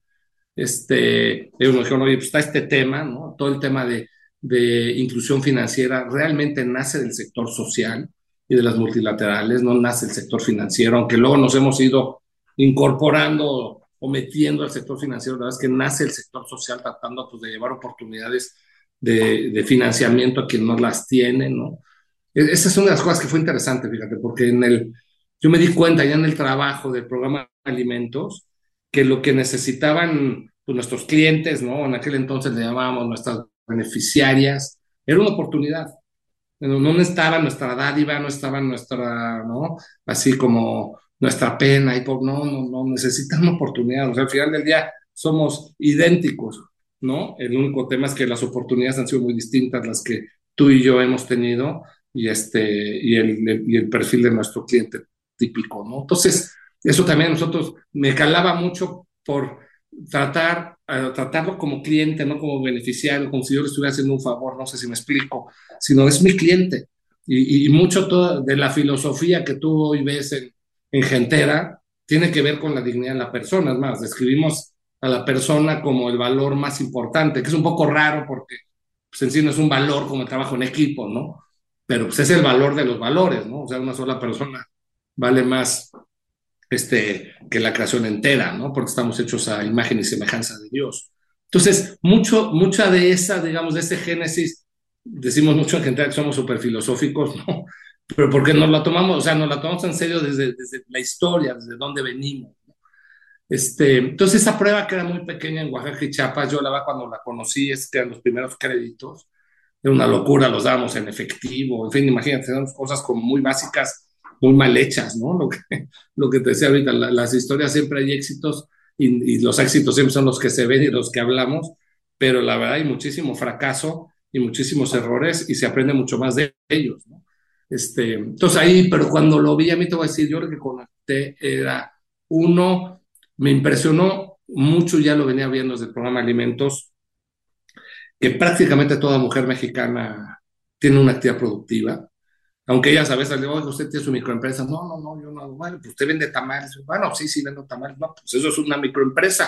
Ellos nos dijeron, oye, pues está este tema, ¿no? Todo el tema de inclusión financiera realmente nace del sector social y de las multilaterales, no nace el sector financiero, aunque luego nos hemos ido incorporando o metiendo al sector financiero. La verdad es que nace el sector social tratando, pues, de llevar oportunidades de financiamiento a quien no las tiene, ¿no? Esa es una de las cosas que fue interesante, fíjate, porque yo me di cuenta ya en el trabajo del programa de alimentos, que lo que necesitaban, pues, nuestros clientes, ¿no? En aquel entonces le llamábamos nuestras beneficiarias, era una oportunidad. No estaba nuestra dádiva, no estaba nuestra, ¿no? Así como nuestra pena, no, necesitan una oportunidad. O sea, al final del día somos idénticos, ¿no? El único tema es que las oportunidades han sido muy distintas, las que tú y yo hemos tenido, y el perfil de nuestro cliente típico, ¿no? Entonces, eso también a nosotros me calaba mucho por tratarlo como cliente, no como beneficiario, como si yo le estuviera haciendo un favor, no sé si me explico, sino es mi cliente. Y mucho de la filosofía que tú hoy ves en Gentera tiene que ver con la dignidad de la persona. Es más, describimos a la persona como el valor más importante, que es un poco raro porque pues, en sí no es un valor como el trabajo en equipo, ¿no? Pero pues es el valor de los valores, ¿no? O sea, una sola persona vale más que la creación entera, ¿no? Porque estamos hechos a imagen y semejanza de Dios. Entonces, mucha de esa, digamos, de ese génesis, decimos mucho en gente que somos súper filosóficos, ¿no? Pero porque nos la tomamos, o sea, nos la tomamos en serio desde la historia, desde dónde venimos, ¿no? Entonces, esa prueba que era muy pequeña en Oaxaca y Chiapas, yo la verdad cuando la conocí, eran los primeros créditos, era una locura, los dábamos en efectivo, en fin, imagínate, eran cosas como muy básicas, muy mal hechas, ¿no? Lo que te decía ahorita, las historias siempre hay éxitos, y los éxitos siempre son los que se ven y los que hablamos, pero la verdad hay muchísimo fracaso y muchísimos errores y se aprende mucho más de ellos, ¿no? Entonces ahí, pero cuando lo vi, a mí te voy a decir, yo lo que conecté era, uno, me impresionó mucho, ya lo venía viendo desde el programa Alimentos, que prácticamente toda mujer mexicana tiene una actividad productiva, aunque ella a veces le digo, oye, usted tiene su microempresa. No, yo no, bueno, pues usted vende tamales. Bueno, sí, vendo tamales. No, pues eso es una microempresa.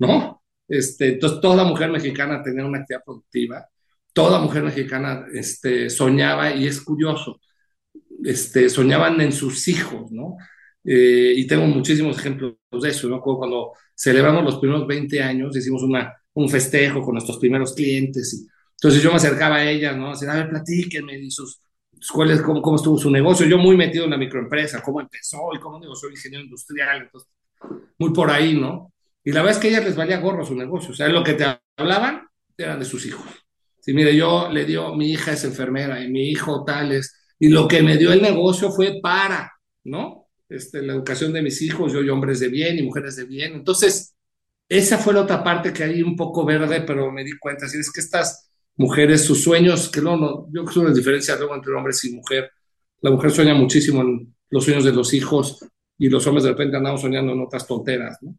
¿no? Entonces, toda mujer mexicana tenía una actividad productiva, toda mujer mexicana soñaba, y es curioso, soñaban en sus hijos, ¿no? Y tengo muchísimos ejemplos de eso, ¿no? Cuando celebramos los primeros 20 años, hicimos un festejo con nuestros primeros clientes, y entonces yo me acercaba a ellas, ¿no? Así, a ver, platíquenme y cómo estuvo su negocio. Yo muy metido en la microempresa, cómo empezó y cómo negoció ingeniero industrial, entonces, muy por ahí, ¿no? Y la verdad es que a ellas les valía gorro su negocio, o sea, lo que te hablaban eran de sus hijos. Sí, mire, yo le dio, mi hija es enfermera y mi hijo tal es, y lo que me dio el negocio fue para, ¿no? La educación de mis hijos, yo y hombres de bien y mujeres de bien. Entonces, esa fue la otra parte que hay un poco verde, pero me di cuenta, si es que estas mujeres, sus sueños, que no, yo creo que es una diferencia luego entre hombres y mujer. La mujer sueña muchísimo en los sueños de los hijos y los hombres de repente andamos soñando en otras tonteras, ¿no?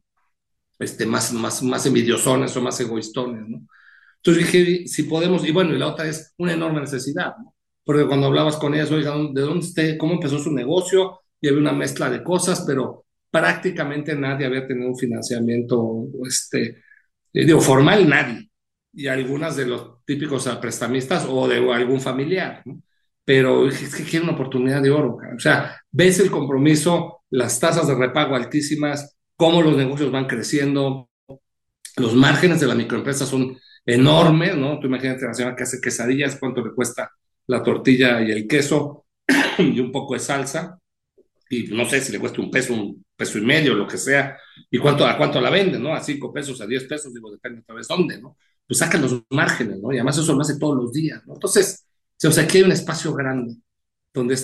Más envidiosones o más egoístones, ¿no? Entonces dije, si podemos, y bueno, y la otra es una enorme necesidad, ¿no? Porque cuando hablabas con ellas, oiga, ¿de dónde esté, cómo empezó su negocio? Y había una mezcla de cosas, pero prácticamente nadie había tenido un financiamiento, digo, formal, nadie. Y algunas de los típicos prestamistas o de algún familiar, ¿no? Pero es que quiere una oportunidad de oro, cara. O sea, ves el compromiso, las tasas de repago altísimas, cómo los negocios van creciendo, los márgenes de la microempresa son enormes, ¿no? Tú imagínate la señora que hace quesadillas, cuánto le cuesta la tortilla y el queso y un poco de salsa, y no sé si le cuesta un peso y medio, lo que sea, y a cuánto la venden, ¿no? A 5 pesos, a 10 pesos, digo, depende otra vez dónde, ¿no? Pues sacan los márgenes, ¿no? Y además eso lo hace todos los días, ¿no? Entonces, o sea, aquí hay un espacio grande donde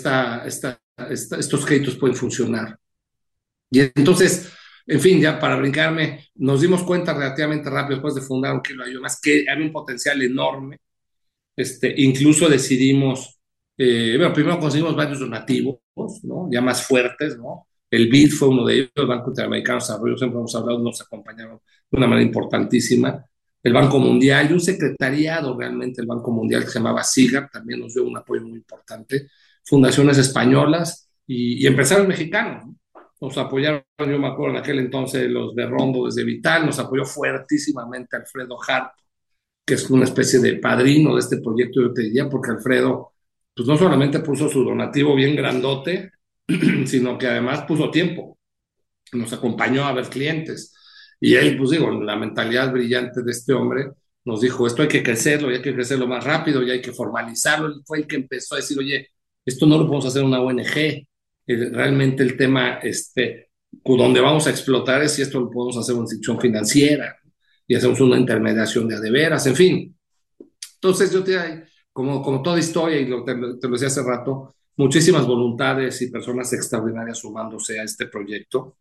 estos créditos pueden funcionar. Y entonces, en fin, ya para brincarme, nos dimos cuenta relativamente rápido después de fundar un kilo de ayunas que había un potencial enorme. Incluso decidimos, bueno, primero conseguimos varios donativos, ¿no? Ya más fuertes, ¿no? El BID fue uno de ellos, el Banco Interamericano de Desarrollo, siempre hemos hablado, nos acompañaron de una manera importantísima. El Banco Mundial y un secretariado realmente, el Banco Mundial que se llamaba SIGAP, también nos dio un apoyo muy importante. Fundaciones españolas y empresarios mexicanos, ¿no? Nos apoyaron, yo me acuerdo en aquel entonces, los de Rondo desde Vital, nos apoyó fuertísimamente Alfredo Hart, que es una especie de padrino de este proyecto, yo te diría, porque Alfredo, pues no solamente puso su donativo bien grandote, sino que además puso tiempo, nos acompañó a ver clientes. Y él, pues digo, la mentalidad brillante de este hombre, nos dijo, esto hay que crecerlo, y hay que crecerlo más rápido, y hay que formalizarlo. Él fue el que empezó a decir, oye, esto no lo podemos hacer en una ONG. Realmente el tema, donde vamos a explotar es si esto lo podemos hacer en una institución financiera, y hacemos una intermediación de veras, en fin. Entonces yo como toda historia, y te lo decía hace rato, muchísimas voluntades y personas extraordinarias sumándose a este proyecto,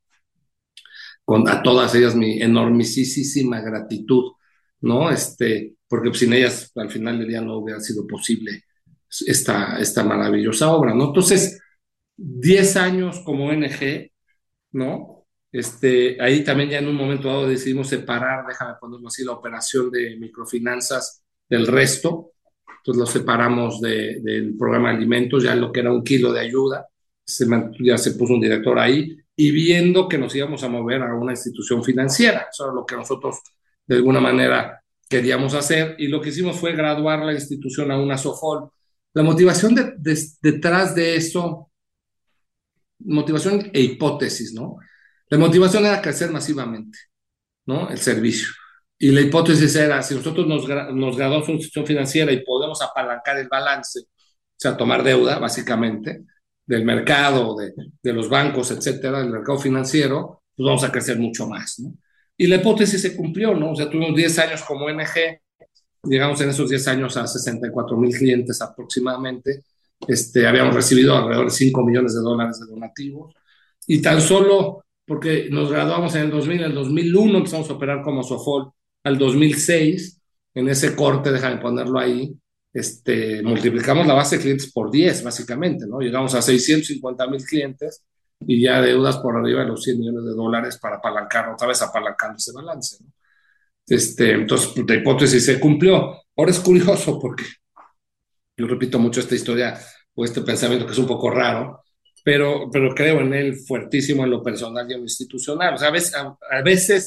a todas ellas mi enormisísima gratitud, ¿no? Porque sin ellas al final del día no hubiera sido posible esta maravillosa obra, ¿no? Entonces, 10 años como ONG, ¿no? Ahí también ya en un momento dado decidimos separar, déjame ponerlo así, la operación de microfinanzas del resto. Entonces lo separamos del programa de alimentos, ya lo que era un kilo de ayuda, ya se puso un director ahí, y viendo que nos íbamos a mover a una institución financiera. Eso era lo que nosotros de alguna manera queríamos hacer, y lo que hicimos fue graduar la institución a una SOFOL. La motivación detrás de eso, motivación e hipótesis, ¿no? La motivación era crecer masivamente, ¿no? El servicio. Y la hipótesis era, si nosotros nos graduamos una institución financiera y podemos apalancar el balance, o sea, tomar deuda, básicamente, del mercado, de los bancos, etcétera, del mercado financiero, pues vamos a crecer mucho más, ¿no? Y la hipótesis se cumplió, ¿no? O sea, tuvimos 10 años como ONG, llegamos en esos 10 años a 64,000 clientes aproximadamente, habíamos recibido alrededor de $5 millones de donativos, y tan solo porque nos graduamos en el 2000, en el 2001 empezamos a operar como Sofol, al 2006, en ese corte, déjame ponerlo ahí, multiplicamos la base de clientes por 10, básicamente, ¿no? Llegamos a 650,000 clientes y ya deudas por arriba de los $100 millones para apalancar, otra vez apalancando ese balance, ¿no? Entonces, la hipótesis se cumplió. Ahora es curioso porque yo repito mucho esta historia o este pensamiento que es un poco raro, pero creo en él fuertísimo en lo personal y en lo institucional. O sea, a veces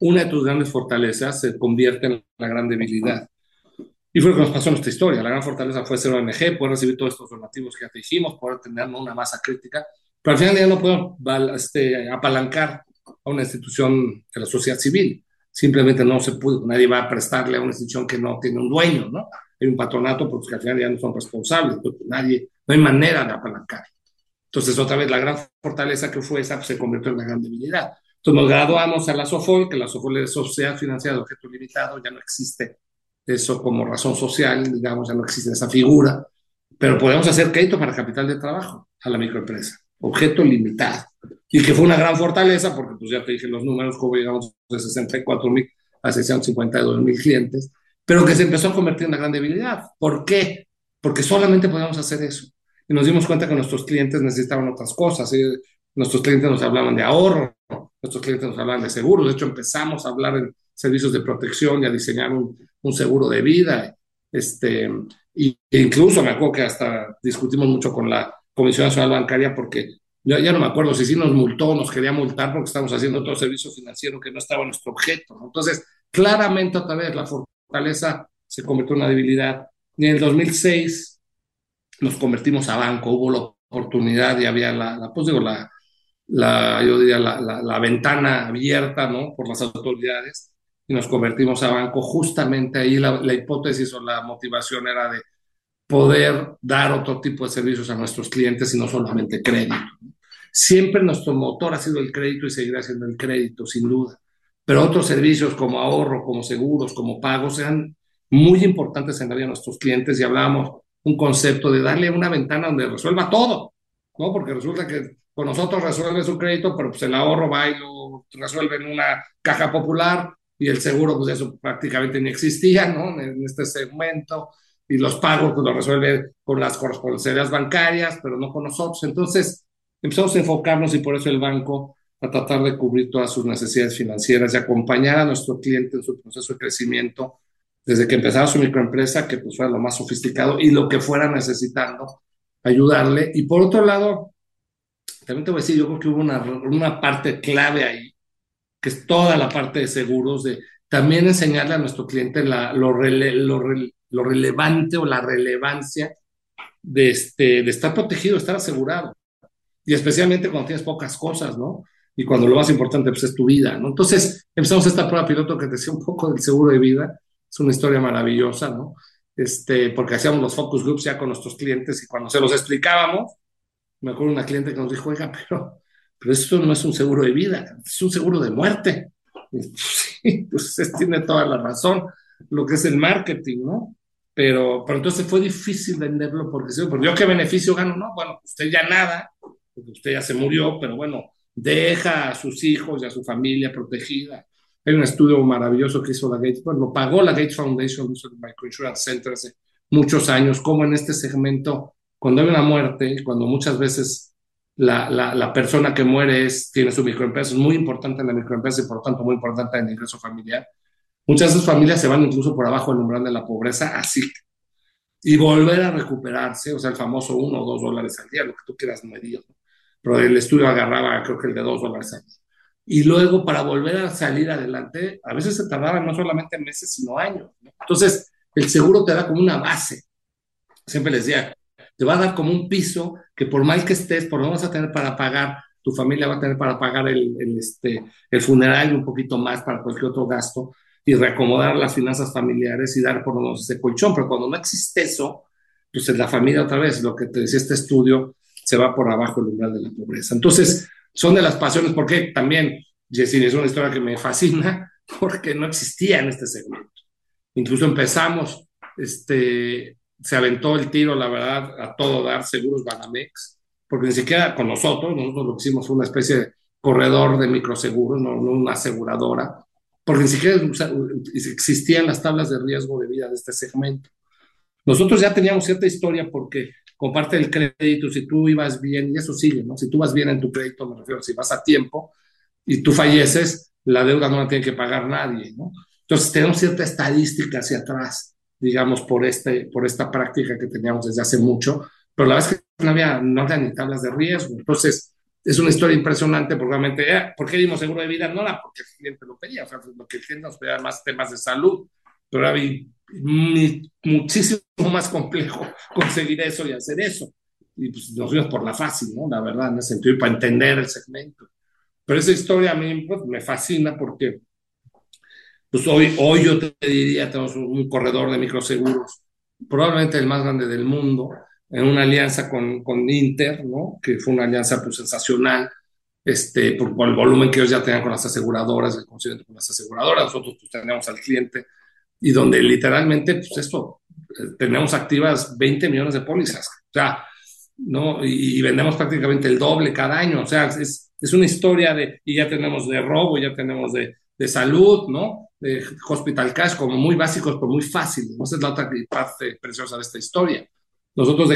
una de tus grandes fortalezas se convierte en la gran debilidad. Y fue lo que nos pasó en nuestra historia. La gran fortaleza fue ser ONG, poder recibir todos estos donativos que ya te dijimos, poder tener una masa crítica, pero al final ya no puedo apalancar a una institución de la sociedad civil. Simplemente no se pudo. Nadie va a prestarle a una institución que no tiene un dueño, ¿no? Hay un patronato, porque al final ya no son responsables. Entonces, nadie, no hay manera de apalancar. Entonces, otra vez, la gran fortaleza que fue esa pues, se convirtió en la gran debilidad. Entonces, nos graduamos a la SOFOL, que la SOFOL es Sociedad Financiera de Objeto Limitado, ya no existe eso como razón social, digamos, ya no existe esa figura, pero podemos hacer crédito para capital de trabajo a la microempresa, objeto limitado. Y que fue una gran fortaleza, porque pues ya te dije los números, como llegamos de 64,000 a 652,000 clientes, pero que se empezó a convertir en una gran debilidad. ¿Por qué? Porque solamente podíamos hacer eso. Y nos dimos cuenta que nuestros clientes necesitaban otras cosas. ¿Sí? Nuestros clientes nos hablaban de ahorro, nuestros clientes nos hablaban de seguros. De hecho, empezamos a hablar en servicios de protección y a diseñar un seguro de vida. E incluso me acuerdo que hasta discutimos mucho con la Comisión Nacional Bancaria porque yo ya no me acuerdo si sí nos multó, nos quería multar porque estamos haciendo todo servicio financiero que no estaba en nuestro objeto, ¿no? Entonces, claramente otra vez la fortaleza se convirtió en una debilidad. Y en el 2006 nos convertimos a banco, hubo la oportunidad y había pues digo, yo diría la ventana abierta, ¿no? Por las autoridades y nos convertimos a banco. Justamente ahí la hipótesis o la motivación era de poder dar otro tipo de servicios a nuestros clientes y no solamente crédito. Siempre nuestro motor ha sido el crédito y seguirá siendo el crédito, sin duda. Pero otros servicios como ahorro, como seguros, como pagos, eran muy importantes en la vida de nuestros clientes y hablábamos un concepto de darle una ventana donde resuelva todo, ¿no? Porque resulta que con nosotros resuelve su crédito, pero pues el ahorro va y lo resuelve en una caja popular y el seguro, pues eso prácticamente ni existía, ¿no? En este segmento y los pagos pues lo resuelve con las corresponsalías bancarias, pero no con nosotros. Entonces empezamos a enfocarnos y por eso el banco a tratar de cubrir todas sus necesidades financieras y acompañar a nuestro cliente en su proceso de crecimiento desde que empezaba su microempresa, que pues fuera lo más sofisticado y lo que fuera necesitando, ayudarle. Y por otro lado, también te voy a decir, yo creo que hubo una parte clave ahí, que es toda la parte de seguros, de también enseñarle a nuestro cliente lo relevante o la relevancia de estar protegido, estar asegurado. Y especialmente cuando tienes pocas cosas, ¿no? Y cuando lo más importante pues, es tu vida, ¿no? Entonces empezamos esta prueba piloto que te decía un poco del seguro de vida. Es una historia maravillosa, ¿no? Porque hacíamos los focus groups ya con nuestros clientes y cuando se los explicábamos, me acuerdo una cliente que nos dijo, oiga, pero esto no es un seguro de vida, es un seguro de muerte. Y, sí, pues usted tiene toda la razón, lo que es el marketing, ¿no? Pero entonces fue difícil venderlo porque yo qué beneficio gano, ¿no? Bueno, usted ya nada, porque usted ya se murió, pero bueno, deja a sus hijos y a su familia protegida. Hay un estudio maravilloso que hizo la Gates, bueno, lo pagó la Gates Foundation, el Microinsurance Center hace muchos años, como en este segmento, cuando hay una muerte, cuando muchas veces la persona que muere tiene su microempresa, es muy importante en la microempresa y por lo tanto muy importante en el ingreso familiar. Muchas de esas familias se van incluso por abajo del umbral de la pobreza, así y volver a recuperarse, o sea, el famoso $1 o $2 al día, lo que tú quieras medir, ¿no? Pero el estudio agarraba, creo que el de $2 al día. Y luego, para volver a salir adelante, a veces se tardaba no solamente meses, sino años, ¿no? Entonces, el seguro te da como una base. Siempre les decía, te va a dar como un piso que por mal que estés, por lo menos vas a tener para pagar, tu familia va a tener para pagar el funeral y un poquito más para cualquier otro gasto y reacomodar las finanzas familiares y dar por lo menos ese colchón. Pero cuando no existe eso, pues en la familia otra vez, lo que te decía este estudio, se va por abajo el umbral de la pobreza. Entonces, son de las pasiones, porque también, Jessy, es una historia que me fascina, porque no existía en este segmento. Incluso empezamos, se aventó el tiro, la verdad, a todo dar, Seguros Banamex, porque ni siquiera con nosotros lo que hicimos fue una especie de corredor de microseguros, no una aseguradora, porque ni siquiera existían las tablas de riesgo de vida de este segmento. Nosotros ya teníamos cierta historia porque con parte del crédito, si tú ibas bien, y eso sigue, ¿no? Si tú vas bien en tu crédito, me refiero, si vas a tiempo y tú falleces, la deuda no la tiene que pagar nadie, ¿no? Entonces tenemos cierta estadística hacia atrás, digamos, por esta práctica que teníamos desde hace mucho, pero la verdad es que no había ni tablas de riesgo. Entonces, es una historia impresionante porque realmente, ¿por qué dimos seguro de vida? No era porque el cliente lo pedía, o sea, lo que el cliente nos pedía más temas de salud, pero era muchísimo más complejo conseguir eso y hacer eso. Y pues nos fuimos por la fácil, ¿no? La verdad, en ese sentido, y para entender el segmento. Pero esa historia a mí pues, me fascina porque pues hoy yo te diría, tenemos un corredor de microseguros, probablemente el más grande del mundo, en una alianza con Inter, ¿no? Que fue una alianza pues, sensacional, por el volumen que ellos ya tenían con las aseguradoras, el conocimiento con las aseguradoras, nosotros pues tenemos al cliente, y donde literalmente, pues esto, tenemos activas 20 millones de pólizas, o sea, ¿no? Y vendemos prácticamente el doble cada año, o sea, es una historia y ya tenemos de robo, ya tenemos de salud, ¿no? De hospital cash, como muy básicos, pero muy fáciles, ¿no? Esa es la otra parte preciosa de esta historia. Nosotros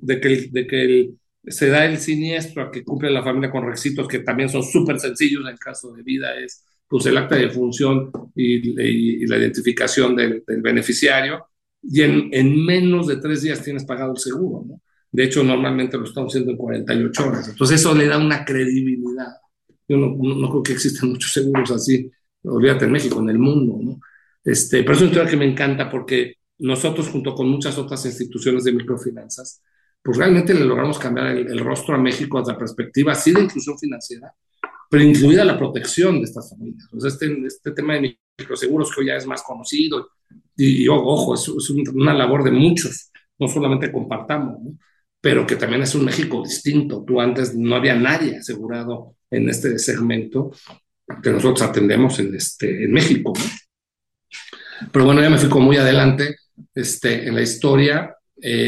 se da el siniestro a que cumple la familia con requisitos que también son súper sencillos en el caso de vida, es pues el acta de función y la identificación del beneficiario, y en menos de 3 días tienes pagado el seguro, ¿no? De hecho, normalmente lo estamos haciendo en 48 horas. Entonces, eso le da una credibilidad. Yo no creo que existan muchos seguros así, olvídate en México, en el mundo, ¿no? Pero es una historia que me encanta porque nosotros, junto con muchas otras instituciones de microfinanzas, pues realmente le logramos cambiar el rostro a México desde la perspectiva, sí, de inclusión financiera, pero incluida la protección de estas familias. O sea, este tema de microseguros que hoy ya es más conocido, y ojo, es una labor de muchos, no solamente compartamos, ¿no? Pero que también es un México distinto. Tú antes no había nadie asegurado en este segmento que nosotros atendemos en México, ¿no? Pero bueno, ya me fui como muy adelante en la historia.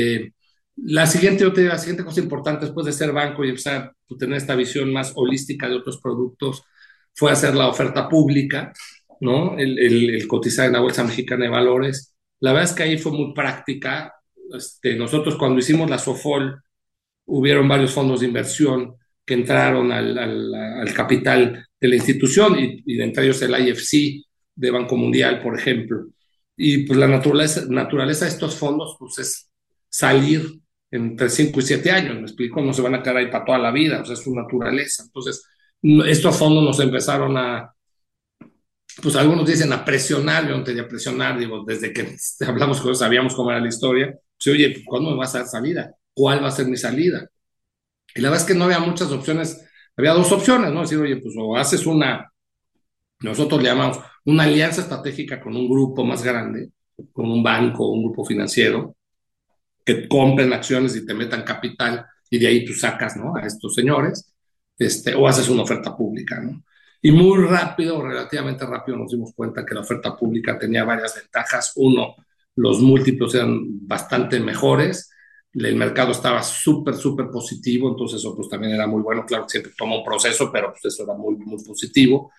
La siguiente cosa importante después de ser banco y empezar a tener esta visión más holística de otros productos fue hacer la oferta pública, ¿no? El cotizar en la Bolsa Mexicana de Valores. La verdad es que ahí fue muy práctica. Nosotros cuando hicimos la SOFOL, hubieron varios fondos de inversión que entraron al capital de la institución y entre ellos el IFC de Banco Mundial, por ejemplo. Y pues la naturaleza de estos fondos pues es salir entre 5 y 7 años, me explico, no se van a quedar ahí para toda la vida, o sea, es su naturaleza. Entonces, estos fondos nos empezaron pues algunos dicen a presionar, yo no tenía presionar, digo, desde que hablamos con ellos sabíamos cómo era la historia, pues, oye, ¿cuándo me vas a dar salida? ¿Cuál va a ser mi salida? Y la verdad es que no había muchas opciones, había dos opciones, ¿no? Decir, oye, pues o haces nosotros le llamamos una alianza estratégica con un grupo más grande, con un banco, un grupo financiero, que compren acciones y te metan capital y de ahí tú sacas, ¿no? A estos señores, o haces una oferta pública, ¿no? Y muy rápido, relativamente rápido, nos dimos cuenta que la oferta pública tenía varias ventajas. Uno, los múltiplos eran bastante mejores, el mercado estaba súper, súper positivo, entonces eso pues también era muy bueno. Claro que siempre toma un proceso, pero pues eso era muy, muy positivo.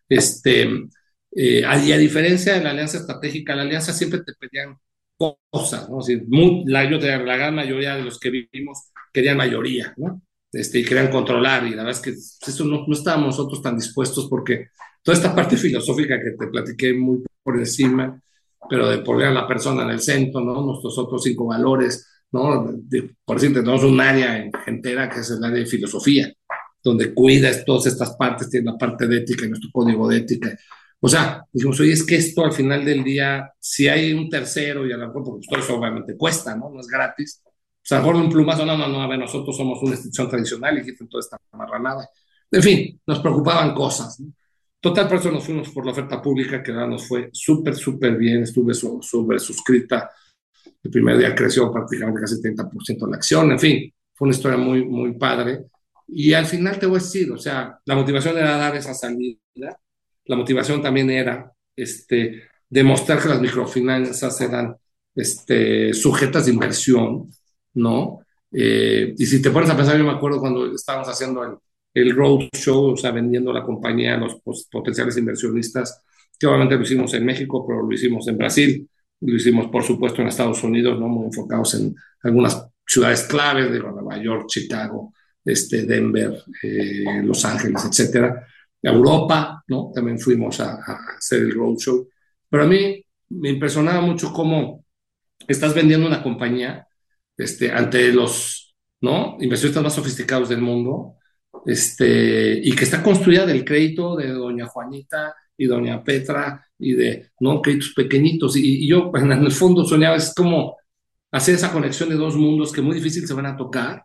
Y a diferencia de la alianza estratégica, la alianza siempre te pedían cosas, ¿no? La gran mayoría de los que vivimos querían mayoría, ¿no? Y querían controlar, y la verdad es que eso no estábamos nosotros tan dispuestos porque toda esta parte filosófica que te platiqué muy por encima, pero de poner a la persona en el centro, ¿no? Nuestros otros 5 valores, ¿no? Por decirte, tenemos un área entera que es el área de filosofía, donde cuidas todas estas partes, tiene la parte de ética y nuestro código de ética. O sea, dijimos, oye, es que esto al final del día, si hay un tercero y a lo mejor, porque todo eso obviamente cuesta, ¿no? No es gratis. O sea, a lo mejor un plumazo, no, a ver, nosotros somos una institución tradicional y quiten toda esta marranada. En fin, nos preocupaban cosas, ¿no? Total, por eso nos fuimos por la oferta pública, que nos fue súper, súper bien, estuve sobre suscrita. El primer día creció prácticamente casi 30% la acción, en fin, fue una historia muy, muy padre. Y al final te voy a decir, o sea, la motivación era dar esa salida, la motivación también era demostrar que las microfinanzas eran sujetas de inversión, ¿no? Y si te pones a pensar, yo me acuerdo cuando estábamos haciendo el roadshow, o sea, vendiendo la compañía a los potenciales inversionistas, que obviamente lo hicimos en México, pero lo hicimos en Brasil, lo hicimos, por supuesto, en Estados Unidos, ¿no? Muy enfocados en algunas ciudades claves, de Nueva York, Chicago, Denver, Los Ángeles, etcétera. Europa, ¿no? También fuimos a hacer el roadshow. Pero a mí me impresionaba mucho cómo estás vendiendo una compañía ante los, ¿no? Inversionistas más sofisticados del mundo, y que está construida del crédito de doña Juanita y doña Petra y de, ¿no? Créditos pequeñitos. Y yo en el fondo soñaba, es como hacer esa conexión de dos mundos que muy difícil se van a tocar,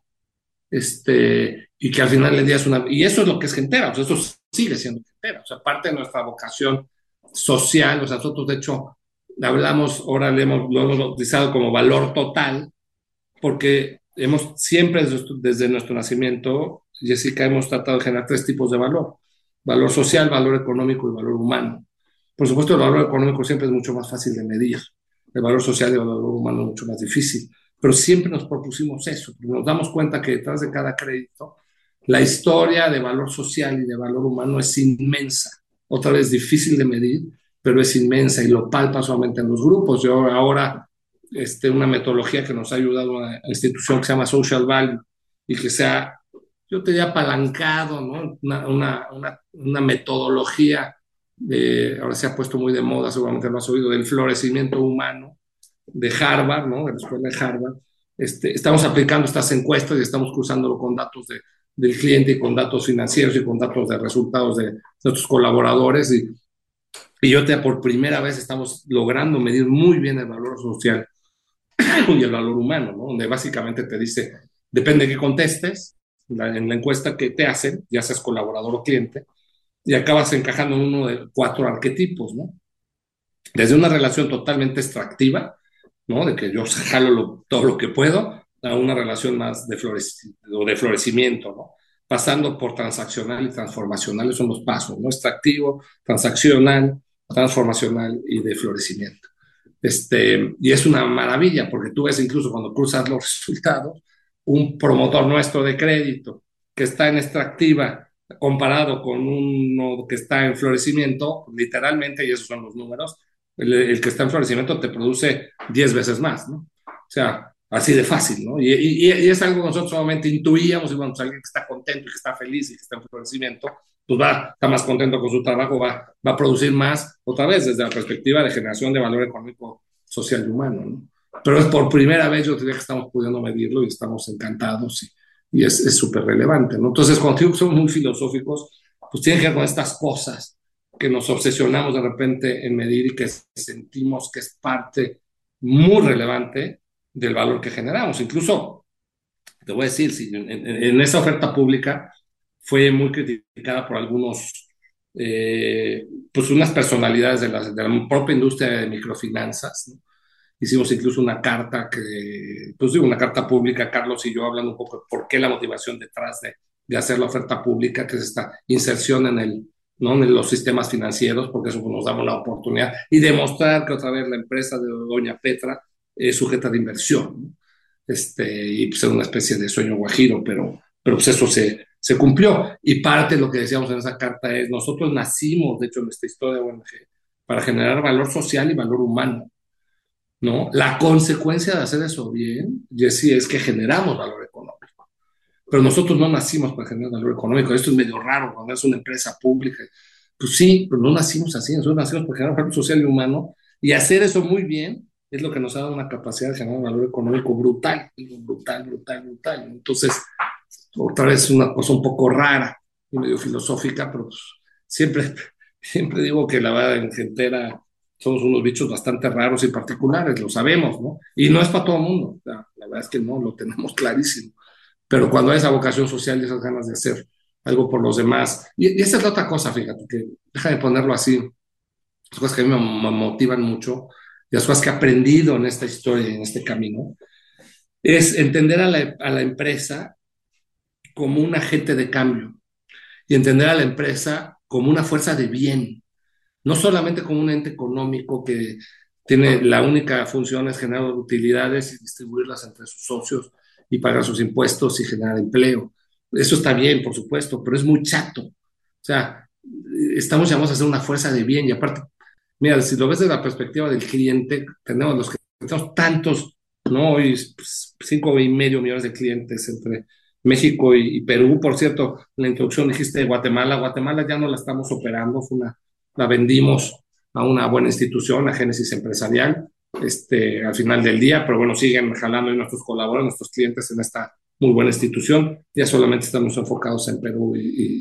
y que al final del día es una... Y eso es lo que es Gentera, o sea, eso sigue siendo Gentera, o sea, parte de nuestra vocación social, o sea, nosotros de hecho hablamos, ahora lo hemos bautizado como valor total, porque hemos siempre desde nuestro nacimiento, Jessica, hemos tratado de generar tres tipos de valor: valor social, valor económico y valor humano. Por supuesto, el valor económico siempre es mucho más fácil de medir, el valor social y el valor humano es mucho más difícil, pero siempre nos propusimos eso, porque nos damos cuenta que detrás de cada crédito, la historia de valor social y de valor humano es inmensa, otra vez difícil de medir, pero es inmensa y lo palpa solamente en los grupos. Yo ahora una metodología que nos ha ayudado a una institución que se llama Social Value y que sea, yo te diría, apalancado, ¿no? Una metodología ahora se ha puesto muy de moda, seguramente lo has oído, del florecimiento humano de Harvard, ¿no? De la escuela de Harvard. Estamos aplicando estas encuestas y estamos cruzándolo con datos del cliente y con datos financieros y con datos de resultados de nuestros colaboradores y yo te por primera vez estamos logrando medir muy bien el valor social y el valor humano, ¿no? Donde básicamente te dice, depende de qué contestes en la encuesta que te hacen, ya seas colaborador o cliente, y acabas encajando en uno de cuatro arquetipos, ¿no? Desde una relación totalmente extractiva, ¿no? De que yo jalo todo lo que puedo, a una relación más de florecimiento, ¿no? Pasando por transaccional y transformacional, son los pasos, ¿no? Extractivo, transaccional, transformacional y de florecimiento. Y es una maravilla porque tú ves incluso cuando cruzas los resultados, un promotor nuestro de crédito que está en extractiva comparado con uno que está en florecimiento, literalmente, y esos son los números, el que está en florecimiento te produce 10 veces más, ¿no? O sea, así de fácil, ¿no? Y es algo que nosotros solamente intuíamos, y bueno, pues alguien que está contento y que está feliz y que está en florecimiento, pues está más contento con su trabajo, va a producir más, otra vez, desde la perspectiva de generación de valor económico, social y humano, ¿no? Pero es por primera vez, yo diría que estamos pudiendo medirlo y estamos encantados y es súper relevante, ¿no? Entonces, cuando digo que somos muy filosóficos, pues tienen que ver con estas cosas que nos obsesionamos de repente en medir y que sentimos que es parte muy relevante del valor que generamos. Incluso, te voy a decir, si en esa oferta pública fue muy criticada por algunos, pues unas personalidades de la propia industria de microfinanzas, ¿no? Hicimos incluso una carta pues digo, una carta pública, Carlos y yo, hablando un poco de por qué la motivación detrás de hacer la oferta pública, que es esta inserción ¿no? En los sistemas financieros, porque eso nos daba una oportunidad y demostrar que otra vez la empresa de doña Petra es sujeta de inversión, ¿no? Y pues era una especie de sueño guajiro, pero pues eso se cumplió. Y parte de lo que decíamos en esa carta es, nosotros nacimos, de hecho, en esta historia de ONG, para generar valor social y valor humano, ¿no? La consecuencia de hacer eso bien, Jesse, es que generamos valor económico. Pero nosotros no nacimos para generar valor económico. Esto es medio raro cuando es una empresa pública. Pues sí, pero no nacimos así. Nosotros nacimos para generar valor social y humano. Y hacer eso muy bien es lo que nos ha dado una capacidad de generar valor económico brutal. Brutal, brutal, brutal. Entonces, otra vez una cosa un poco rara y medio filosófica, pero pues, siempre digo que la verdad en Gentera somos unos bichos bastante raros y particulares, lo sabemos, ¿no? Y no es para todo el mundo, la verdad es que no, lo tenemos clarísimo. Pero cuando hay esa vocación social y esas ganas de hacer algo por los demás, y esa es la otra cosa, fíjate, que déjame ponerlo así, las cosas que a mí me motivan mucho, y las cosas que he aprendido en esta historia y en este camino, es entender a la empresa como un agente de cambio y entender a la empresa como una fuerza de bien, no solamente como un ente económico que tiene la única función es generar utilidades y distribuirlas entre sus socios y pagar sus impuestos y generar empleo. Eso está bien, por supuesto, pero es muy chato. O sea, estamos llamados a ser una fuerza de bien y aparte, mira, si lo ves desde la perspectiva del cliente, tenemos los que tenemos tantos, ¿no? Hoy 5,5 millones de clientes entre México y Perú. Por cierto, en la introducción dijiste Guatemala. Guatemala ya no la estamos operando, la vendimos a una buena institución, a Génesis Empresarial, al final del día, pero bueno, siguen jalando nuestros colaboradores, nuestros clientes en esta muy buena institución. Ya solamente estamos enfocados en Perú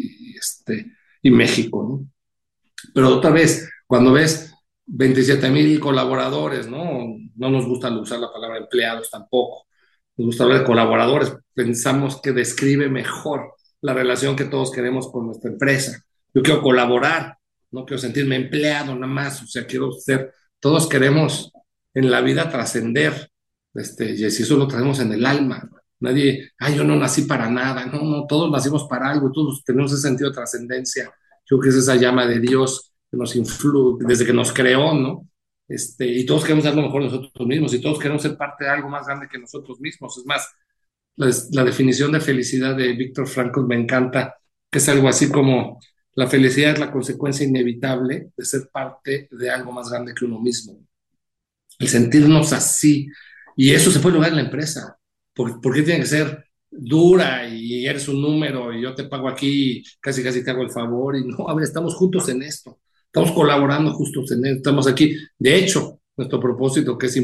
y México, ¿no? Pero otra vez, cuando ves 27,000 colaboradores, ¿no? No nos gusta usar la palabra empleados tampoco. Nos gusta hablar de colaboradores. Pensamos que describe mejor la relación que todos queremos con nuestra empresa. Yo quiero colaborar, no quiero sentirme empleado nada más. O sea, quiero ser, todos queremos en la vida trascender. Y si eso lo traemos en el alma. Nadie, yo no nací para nada. No, no, todos nacimos para algo, todos tenemos ese sentido de trascendencia. Creo que es esa llama de Dios que nos influye desde que nos creó, ¿no? Y todos queremos dar lo mejor de nosotros mismos y todos queremos ser parte de algo más grande que nosotros mismos. Es más, la definición de felicidad de Víctor Frankl me encanta, que es algo así como la felicidad es la consecuencia inevitable de ser parte de algo más grande que uno mismo. El sentirnos así, y eso se puede lograr en la empresa. ¿Por qué tiene que ser dura y eres un número y yo te pago aquí, casi casi te hago el favor? Y no, a ver, estamos juntos en esto, estamos colaborando juntos en esto, estamos aquí. De hecho, nuestro propósito que es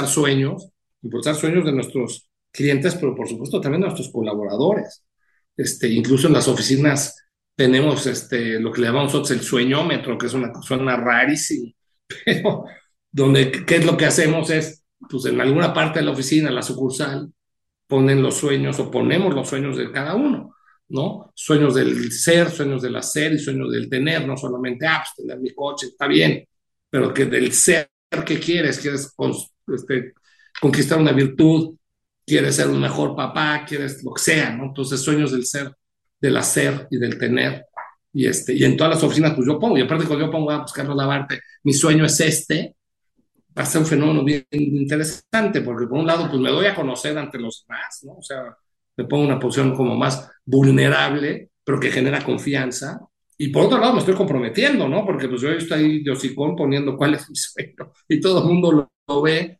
impulsar sueños de nuestros clientes, pero por supuesto también de nuestros colaboradores. Incluso en las oficinas tenemos lo que le llamamos nosotros el sueñómetro, que es una cosa rarísima, pero donde, ¿qué es lo que hacemos? Es, pues en alguna parte de la oficina, la sucursal, ponen los sueños o ponemos los sueños de cada uno, ¿no? Sueños del ser, sueños del hacer y sueños del tener, no solamente, pues tener mi coche, está bien, pero que del ser que quieres conquistar una virtud, quieres ser un mejor papá, quieres lo que sea, ¿no? Entonces, sueños del ser, del hacer y del tener. Y en todas las oficinas, pues yo pongo, y aparte cuando yo pongo a buscarlo Lavarte, mi sueño es va a ser un fenómeno bien interesante, porque por un lado, pues me doy a conocer ante los demás, ¿no? O sea, me pongo en una posición como más vulnerable, pero que genera confianza. Y por otro lado, me estoy comprometiendo, ¿no? Porque pues yo estoy de hocicón poniendo cuál es mi sueño y todo el mundo lo ve.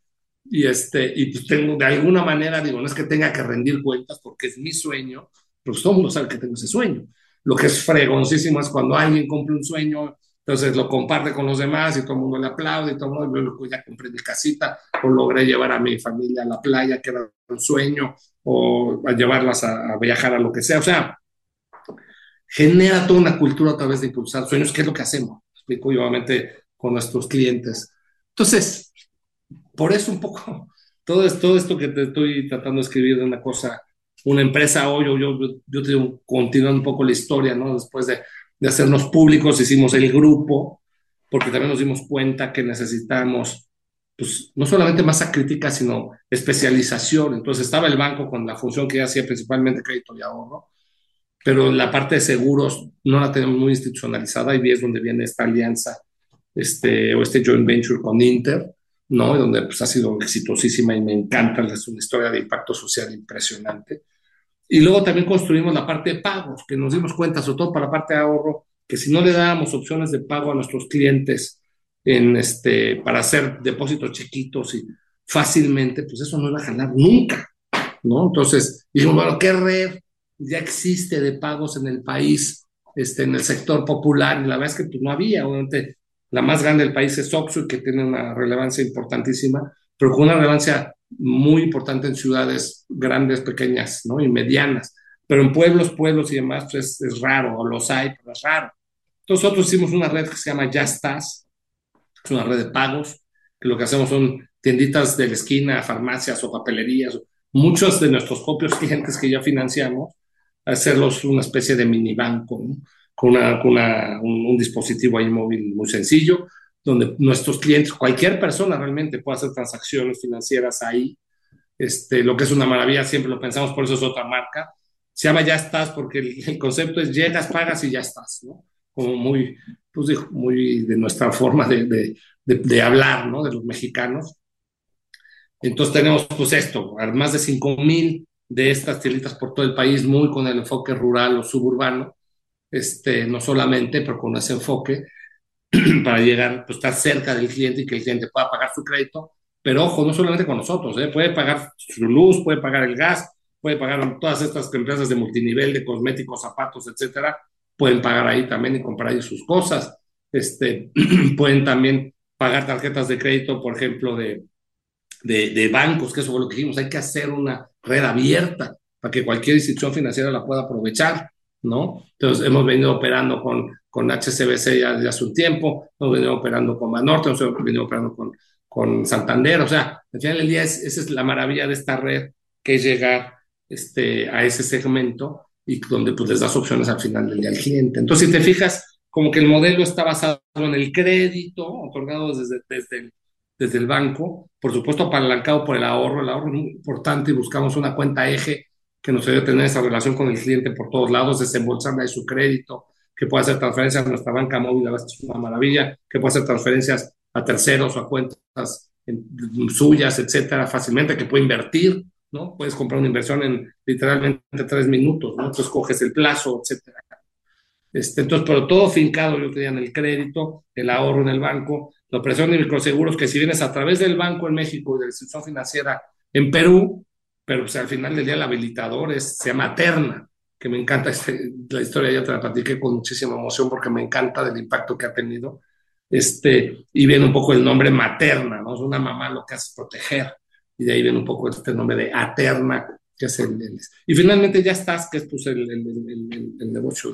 Y pues tengo, de alguna manera, digo, no es que tenga que rendir cuentas porque es mi sueño, pero pues todo el mundo sabe que tengo ese sueño. Lo que es fregoncísimo es cuando alguien cumple un sueño, entonces lo comparte con los demás y todo el mundo le aplaude y todo el mundo, yo ya compré mi casita o logré llevar a mi familia a la playa, que era un sueño, o a llevarlas a viajar a lo que sea. O sea, genera toda una cultura a través de impulsar sueños, que es lo que hacemos, explico yo, obviamente, con nuestros clientes. Entonces, por eso un poco, todo esto que te estoy tratando de escribir de una cosa, una empresa hoy, yo te digo, continuando un poco la historia, ¿no? Después de hacernos públicos, hicimos el grupo, porque también nos dimos cuenta que necesitamos, pues, no solamente masa crítica, sino especialización. Entonces estaba el banco con la función que hacía principalmente crédito y ahorro, pero la parte de seguros no la tenemos muy institucionalizada y es donde viene esta alianza, este joint venture con Inter, ¿no? Donde pues ha sido exitosísima y me encanta, es una historia de impacto social impresionante. Y luego también construimos la parte de pagos, que nos dimos cuenta, sobre todo para la parte de ahorro, que si no le dábamos opciones de pago a nuestros clientes para hacer depósitos chiquitos y fácilmente, pues eso no iba a jalar nunca, ¿no? Entonces dijimos, bueno, ¿qué red ya existe de pagos en el país, en el sector popular? Y la verdad es que pues, no había, obviamente la más grande del país es Oxxo, que tiene una relevancia importantísima, pero con una relevancia muy importante en ciudades grandes, pequeñas, ¿no? Y medianas. Pero en pueblos y demás, pues es raro, o los hay, pero es raro. Entonces nosotros hicimos una red que se llama Ya Estás, es una red de pagos, que lo que hacemos son tienditas de la esquina, farmacias o papelerías, muchos de nuestros propios clientes que ya financiamos, hacerlos una especie de mini banco, ¿no? Un dispositivo ahí móvil muy sencillo, donde nuestros clientes, cualquier persona realmente puede hacer transacciones financieras ahí. Lo que es una maravilla, siempre lo pensamos, por eso es otra marca. Se llama Ya Estás porque el concepto es llegas, pagas y ya estás, ¿no? Como muy, pues digo, muy de nuestra forma de hablar, ¿no? De los mexicanos. Entonces tenemos pues esto, más de 5,000 de estas tienditas por todo el país, muy con el enfoque rural o suburbano, no solamente, pero con ese enfoque para llegar, pues estar cerca del cliente y que el cliente pueda pagar su crédito. Pero ojo, no solamente con nosotros, puede pagar su luz, puede pagar el gas, puede pagar todas estas empresas de multinivel, de cosméticos, zapatos, etcétera, pueden pagar ahí también y comprar ahí sus cosas. Pueden también pagar tarjetas de crédito, por ejemplo, de bancos, que eso fue lo que dijimos, hay que hacer una red abierta para que cualquier institución financiera la pueda aprovechar, ¿no? Entonces, hemos venido operando con HSBC ya desde hace un tiempo, hemos venido operando con Banorte, hemos venido operando con Santander, o sea, al final del día esa es la maravilla de esta red, que es llegar a ese segmento y donde pues les das opciones al final del día al cliente. Entonces, si te fijas, como que el modelo está basado en el crédito otorgado desde el banco, por supuesto apalancado por el ahorro es muy importante y buscamos una cuenta eje que nos ayude a tener esa relación con el cliente por todos lados, desembolsarle de su crédito, que pueda hacer transferencias a nuestra banca móvil, es una maravilla, que pueda hacer transferencias a terceros o a cuentas suyas, etcétera, fácilmente, que puede invertir, ¿no? Puedes comprar una inversión en literalmente 3 minutos, ¿no? Entonces coges el plazo, etcétera. Entonces, pero todo fincado, yo creía, en el crédito, el ahorro en el banco, la operación de microseguros, que si vienes a través del banco en México y de la institución financiera en Perú, pero pues, al final del día el habilitador se llama Terna, que me encanta la historia, ya te la platiqué con muchísima emoción porque me encanta del impacto que ha tenido. Y viene un poco el nombre materna, ¿no? Es una mamá lo que hace es proteger, y de ahí viene un poco este nombre de Aterna, que es y finalmente ya estás, que es pues, el negocio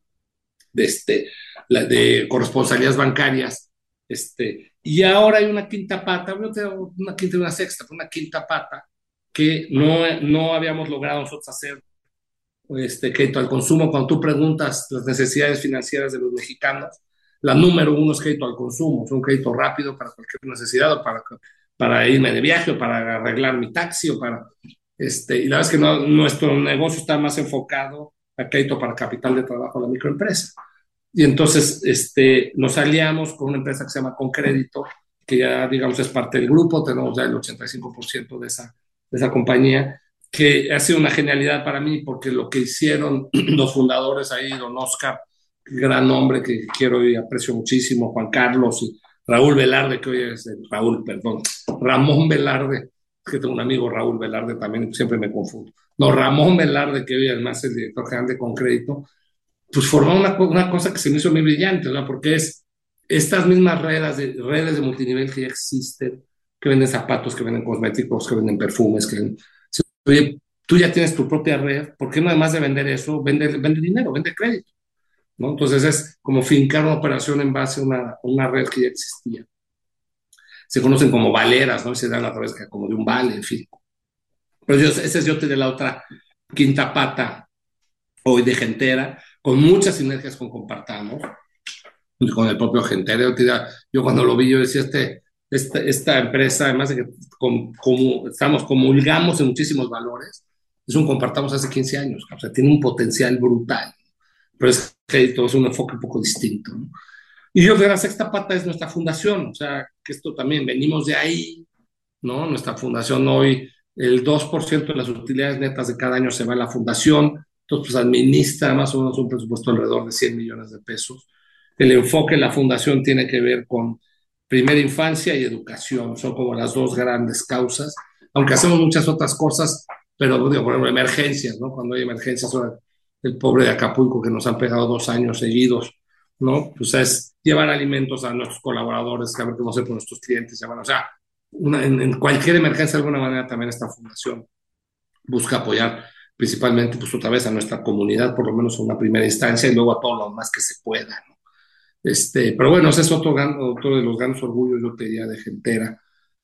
de corresponsalías bancarias. Y ahora hay una quinta pata, una quinta y una sexta, una quinta pata que no habíamos logrado nosotros hacer crédito al consumo. Cuando tú preguntas las necesidades financieras de los mexicanos, la número uno es crédito al consumo, es un crédito rápido para cualquier necesidad, o para irme de viaje, o para arreglar mi taxi, y la verdad es que nuestro negocio está más enfocado a crédito para capital de trabajo de la microempresa. Y entonces nos aliamos con una empresa que se llama Concrédito, que ya, digamos, es parte del grupo, tenemos ya el 85% de esa compañía, que ha sido una genialidad para mí, porque lo que hicieron los fundadores ahí, don Oscar, gran hombre que quiero y aprecio muchísimo, Juan Carlos y Raúl Velarde, que hoy es Ramón Velarde, que tengo un amigo Raúl Velarde también, siempre me confundo. No, Ramón Velarde, que hoy además es el director general de Concrédito, pues formó una cosa que se me hizo muy brillante, ¿no? Porque es estas mismas redes de multinivel que ya existen, que venden zapatos, que venden cosméticos, que venden perfumes, oye, tú ya tienes tu propia red, ¿por qué no además de vender eso, vende dinero, vende crédito, ¿no? Entonces es como fincar una operación en base a una red que ya existía. Se conocen como valeras, ¿no? Y se dan a través como de un vale, en fin. Pero yo tenía la otra quinta pata hoy de Gentera, con muchas sinergias con Compartamos, con el propio Gentera. Yo cuando lo vi, yo decía, esta empresa, además de que comulgamos en muchísimos valores, es un Compartamos hace 15 años, o sea, tiene un potencial brutal, pero es crédito, es un enfoque un poco distinto, ¿no? Y yo creo que la sexta pata es nuestra fundación, o sea, que esto también venimos de ahí, ¿no? Nuestra fundación hoy, el 2% de las utilidades netas de cada año se va a la fundación, entonces pues administra más o menos un presupuesto alrededor de 100 millones de pesos. El enfoque de la fundación tiene que ver con primera infancia y educación, son como las dos grandes causas, aunque hacemos muchas otras cosas, pero digo, por ejemplo, emergencias, ¿no? Cuando hay emergencias, el pobre de Acapulco que nos han pegado 2 años seguidos, ¿no? Pues es llevar alimentos a nuestros colaboradores, que a ver cómo se con nuestros clientes, o sea, en cualquier emergencia, de alguna manera, también esta fundación busca apoyar principalmente, pues otra vez, a nuestra comunidad, por lo menos en una primera instancia, y luego a todo lo más que se pueda, ¿no? Pero bueno, ese es otro de los grandes orgullos, yo te diría, de Gentera,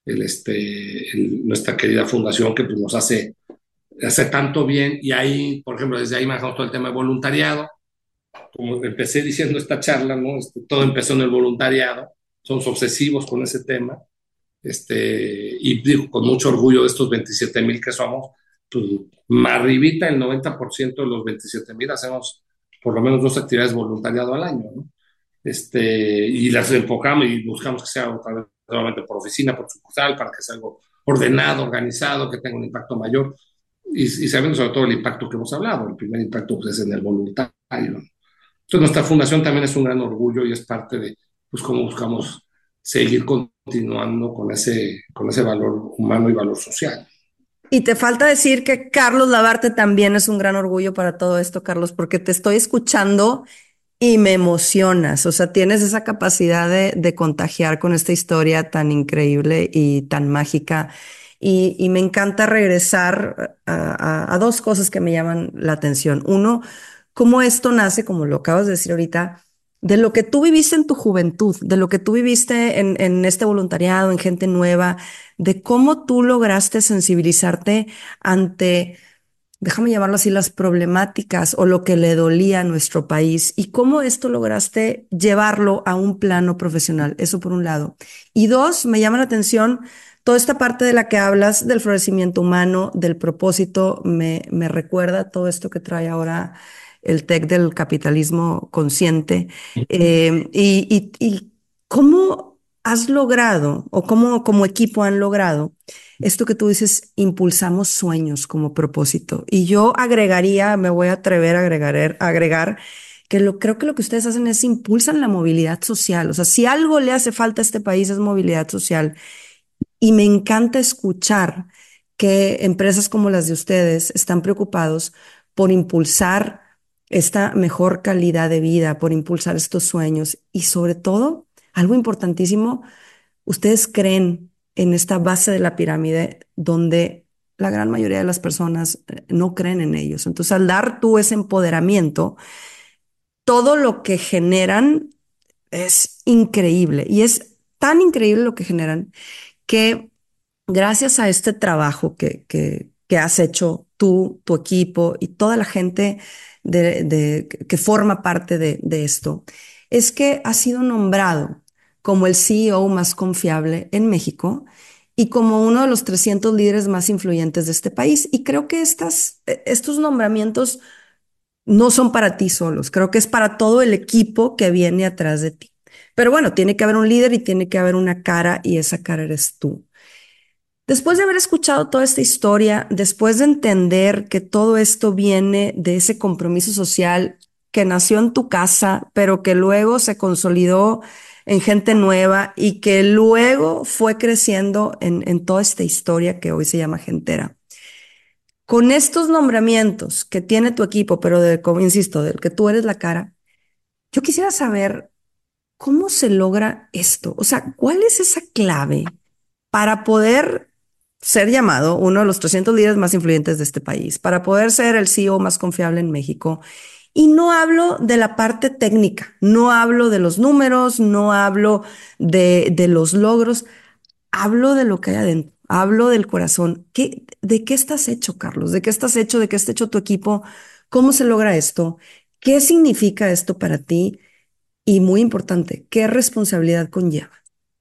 nuestra querida fundación que pues, nos hace tanto bien, y ahí, por ejemplo, desde ahí manejamos todo el tema de voluntariado. Como empecé diciendo esta charla, ¿no? Todo empezó en el voluntariado, somos obsesivos con ese tema, y digo, con mucho orgullo de estos 27,000 que somos, pues más arribita el 90% de los 27,000 hacemos por lo menos 2 actividades de voluntariado al año, ¿no? Y las enfocamos y buscamos que sea solamente por oficina, por sucursal, para que sea algo ordenado, organizado, que tenga un impacto mayor, y sabiendo sobre todo el impacto que hemos hablado. El primer impacto pues, es en el voluntario, ¿no? Entonces, nuestra fundación también es un gran orgullo y es parte de pues, cómo buscamos seguir continuando con ese valor humano y valor social. Y te falta decir que Carlos Lavarte también es un gran orgullo para todo esto, Carlos, porque te estoy escuchando y me emocionas. O sea, tienes esa capacidad de contagiar con esta historia tan increíble y tan mágica. y me encanta regresar a dos cosas que me llaman la atención. Uno, cómo esto nace, como lo acabas de decir ahorita, de lo que tú viviste en tu juventud, de lo que tú viviste en este voluntariado, en gente nueva, de cómo tú lograste sensibilizarte ante, déjame llamarlo así, las problemáticas o lo que le dolía a nuestro país y cómo esto lograste llevarlo a un plano profesional. Eso por un lado. Y dos, me llama la atención toda esta parte de la que hablas del florecimiento humano, del propósito, me recuerda todo esto que trae ahora el TEC del capitalismo consciente. Y cómo has logrado o cómo como equipo han logrado esto que tú dices, impulsamos sueños como propósito. Y yo agregaría, me voy a atrever a agregar que creo que lo que ustedes hacen es impulsan la movilidad social. O sea, si algo le hace falta a este país es movilidad social. Y me encanta escuchar que empresas como las de ustedes están preocupados por impulsar esta mejor calidad de vida, por impulsar estos sueños y sobre todo, algo importantísimo, ustedes creen en esta base de la pirámide donde la gran mayoría de las personas no creen en ellos. Entonces, al dar tú ese empoderamiento, todo lo que generan es increíble y es tan increíble lo que generan que gracias a este trabajo que has hecho tú, tu equipo y toda la gente que forma parte de esto, es que has sido nombrado como el CEO más confiable en México y como uno de los 300 líderes más influyentes de este país. Y creo que estos nombramientos no son para ti solos, creo que es para todo el equipo que viene atrás de ti. Pero bueno, tiene que haber un líder y tiene que haber una cara y esa cara eres tú. Después de haber escuchado toda esta historia, después de entender que todo esto viene de ese compromiso social que nació en tu casa, pero que luego se consolidó en gente nueva y que luego fue creciendo en toda esta historia que hoy se llama Gentera. Con estos nombramientos que tiene tu equipo, pero como insisto, del que tú eres la cara, yo quisiera saber cómo se logra esto. O sea, ¿cuál es esa clave para poder ser llamado uno de los 300 líderes más influyentes de este país, para poder ser el CEO más confiable en México? Y no hablo de la parte técnica, no hablo de los números, no hablo de los logros, hablo de lo que hay adentro, hablo del corazón. ¿De qué estás hecho, Carlos? ¿De qué estás hecho? ¿De qué está hecho tu equipo? ¿Cómo se logra esto? ¿Qué significa esto para ti? Y muy importante, ¿qué responsabilidad conlleva?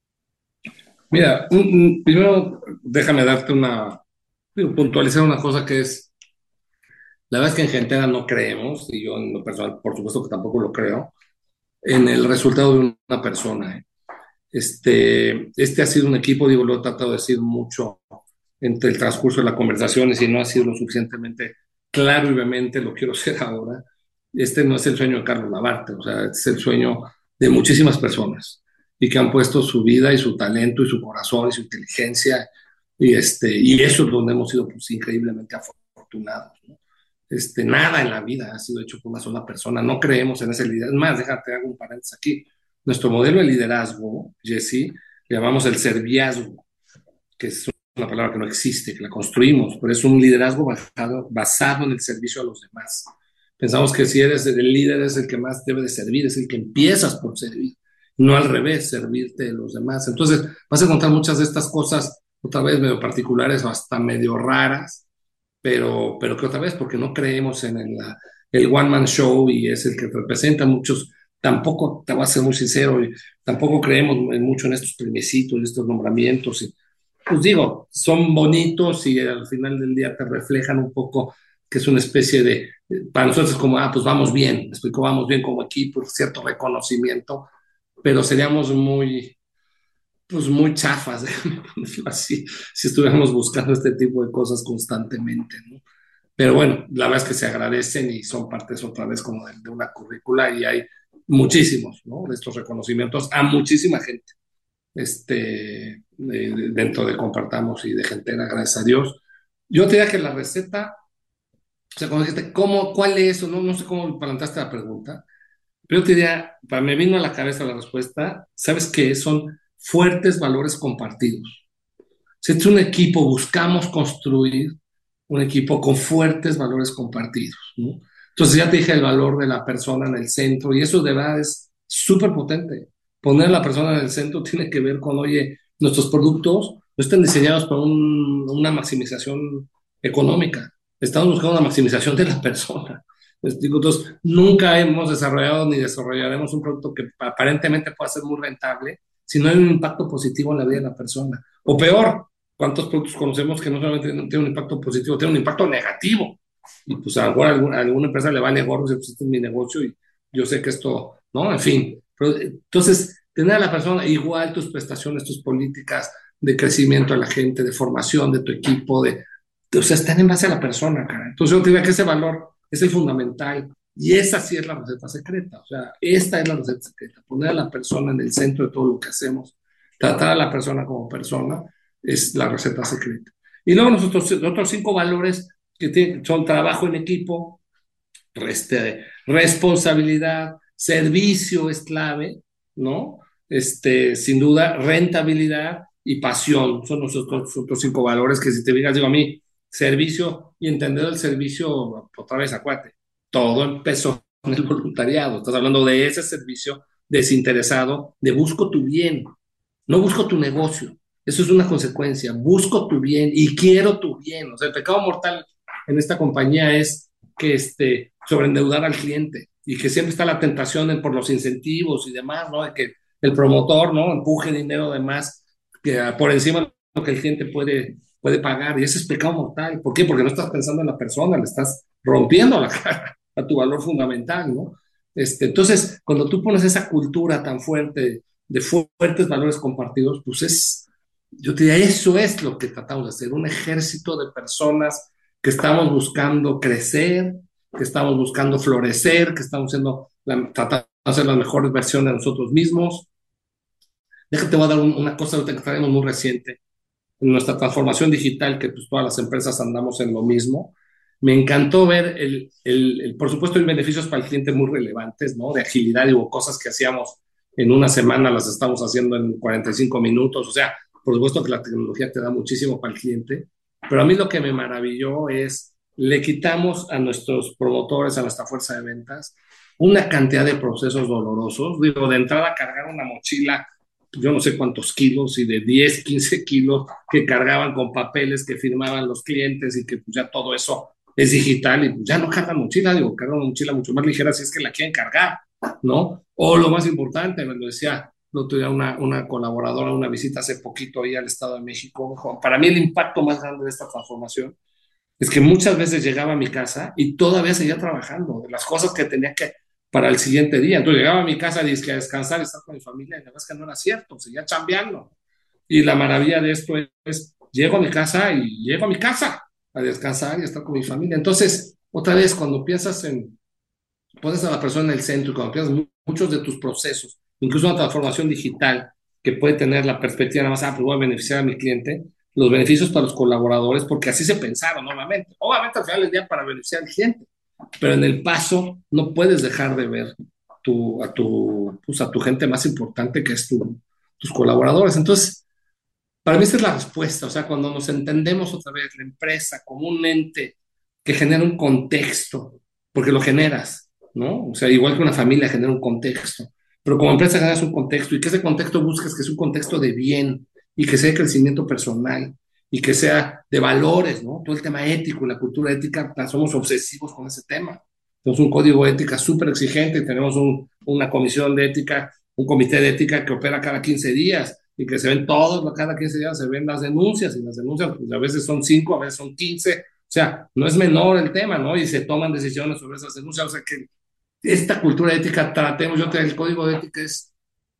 Mira, primero déjame darte puntualizar una cosa que es, la verdad es que en Gentera no creemos, y yo en lo personal, por supuesto que tampoco lo creo, en el resultado de una persona. Este ha sido un equipo, digo, lo he tratado de decir mucho entre el transcurso de la conversación y si no ha sido lo suficientemente claro y vehemente, lo quiero hacer ahora. Este no es el sueño de Carlos Labarte, o sea, es el sueño de muchísimas personas y que han puesto su vida y su talento y su corazón y su inteligencia y eso es donde hemos sido pues, increíblemente afortunados, ¿no? Nada en la vida ha sido hecho por una sola persona, no creemos en ese liderazgo. Es más, déjate, hago un paréntesis aquí. Nuestro modelo de liderazgo, Jesse, le llamamos el serviazgo, que es una palabra que no existe, que la construimos, pero es un liderazgo basado en el servicio a los demás. Pensamos que si eres el líder es el que más debe de servir, es el que empiezas por servir, no al revés, servirte de los demás. Entonces vas a encontrar muchas de estas cosas, otra vez medio particulares o hasta medio raras, pero que otra vez, porque no creemos en el one man show y es el que representa a muchos, tampoco, te voy a ser muy sincero, y tampoco creemos mucho en estos plebiscitos, en estos nombramientos, y pues digo, son bonitos y al final del día te reflejan un poco que es una especie de, para nosotros es como, pues vamos bien, me explico, vamos bien como equipo, cierto reconocimiento, pero seríamos pues muy chafas, déjame ponerlo así, si estuviéramos buscando este tipo de cosas constantemente, ¿no? Pero bueno, la verdad es que se agradecen y son partes otra vez como de una currícula y hay muchísimos, ¿no? De estos reconocimientos a muchísima gente dentro de Compartamos y de Gentera, gracias a Dios. Yo te diría que la receta, o sea, cuando dijiste, cuál es, o no, no sé cómo planteaste la pregunta, pero yo te diría, me vino a la cabeza la respuesta, ¿sabes qué? Son fuertes valores compartidos. Si es un equipo, buscamos construir un equipo con fuertes valores compartidos, ¿no? Entonces ya te dije el valor de la persona en el centro y eso de verdad es súper potente. Poner a la persona en el centro tiene que ver con, oye, nuestros productos no están diseñados para una maximización económica, estamos buscando una maximización de la persona. ¿Me explico? Entonces, nunca hemos desarrollado ni desarrollaremos un producto que aparentemente pueda ser muy rentable si no hay un impacto positivo en la vida de la persona. O peor, ¿cuántos productos conocemos que no solamente tienen un impacto positivo, tienen un impacto negativo? Y pues a lo mejor a alguna empresa le vale gorro, pues este es mi negocio y yo sé que esto, ¿no? En fin. Pero, entonces, tener a la persona igual tus prestaciones, tus políticas de crecimiento a la gente, de formación de tu equipo, o sea, están en base a la persona, cara. Entonces yo diría que ese valor es el fundamental y esa sí es la receta secreta. O sea, esta es la receta secreta, poner a la persona en el centro de todo lo que hacemos, tratar a la persona como persona es la receta secreta. Y luego nosotros, otros 5 valores son trabajo en equipo, responsabilidad, servicio es clave, ¿no? Sin duda, rentabilidad y pasión son los otros 5 valores que si te digas, digo a mí, servicio y entender el servicio, otra vez acuate, todo empezó en el voluntariado, estás hablando de ese servicio desinteresado, de busco tu bien, no busco tu negocio, eso es una consecuencia, busco tu bien y quiero tu bien, o sea, el pecado mortal en esta compañía es que sobreendeudar al cliente y que siempre está la tentación por los incentivos y demás, ¿no? De que el promotor, ¿no? Empuje dinero de más que por encima de lo que el cliente puede pagar y ese es pecado mortal. ¿Por qué? Porque no estás pensando en la persona, le estás rompiendo la cara a tu valor fundamental, ¿no? Entonces, cuando tú pones esa cultura tan fuerte de fuertes valores compartidos, pues yo te diría, eso es lo que tratamos de hacer, un ejército de personas que estamos buscando crecer, que estamos buscando florecer, que estamos tratando de hacer las mejores versiones de nosotros mismos. Déjate, voy a dar una cosa que traemos muy reciente. En nuestra transformación digital, que pues todas las empresas andamos en lo mismo, me encantó ver por supuesto, hay beneficios para el cliente muy relevantes, ¿no? De agilidad, digo, cosas que hacíamos en una semana las estamos haciendo en 45 minutos, o sea, por supuesto que la tecnología te da muchísimo para el cliente, pero a mí lo que me maravilló es, le quitamos a nuestros promotores, a nuestra fuerza de ventas, una cantidad de procesos dolorosos, digo, de entrada cargar una mochila yo no sé cuántos kilos y de 10, 15 kilos que cargaban con papeles que firmaban los clientes y que pues ya todo eso es digital y pues ya no cargan mochila, digo, cargan una mochila mucho más ligera si es que la quieren cargar, ¿no? O lo más importante, me lo decía lo tuve una colaboradora, una visita hace poquito ahí al Estado de México. Para mí el impacto más grande de esta transformación es que muchas veces llegaba a mi casa y todavía seguía trabajando de las cosas que tenía que para el siguiente día. Entonces llegaba a mi casa a descansar, a estar con mi familia, y la verdad es que no era cierto, seguía chambeando. Y la maravilla de esto llego a mi casa y llego a mi casa a descansar y a estar con mi familia. Entonces, otra vez, cuando pones a la persona en el centro y cuando piensas muchos de tus procesos, incluso una transformación digital que puede tener la perspectiva nada más, pues voy a beneficiar a mi cliente, los beneficios para los colaboradores, porque así se pensaron normalmente. Obviamente al final del día para beneficiar al cliente, pero en el paso no puedes dejar de ver a tu gente más importante que es tus colaboradores. Entonces, para mí esa es la respuesta, o sea, cuando nos entendemos otra vez, la empresa como un ente que genera un contexto, porque lo generas, ¿no? O sea, igual que una familia genera un contexto, pero como empresa generas un contexto y que ese contexto busques que es un contexto de bien y que sea de crecimiento personal y que sea de valores, ¿no? Todo el tema ético, la cultura ética, somos obsesivos con ese tema. Tenemos un código de ética súper exigente, tenemos una comisión de ética, un comité de ética que opera cada 15 días y que se ven todos, cada 15 días se ven las denuncias y las denuncias pues, a veces son 5, a veces son 15, o sea, no es menor el tema, ¿no? Y se toman decisiones sobre esas denuncias, o sea que esta cultura ética, el código de ética es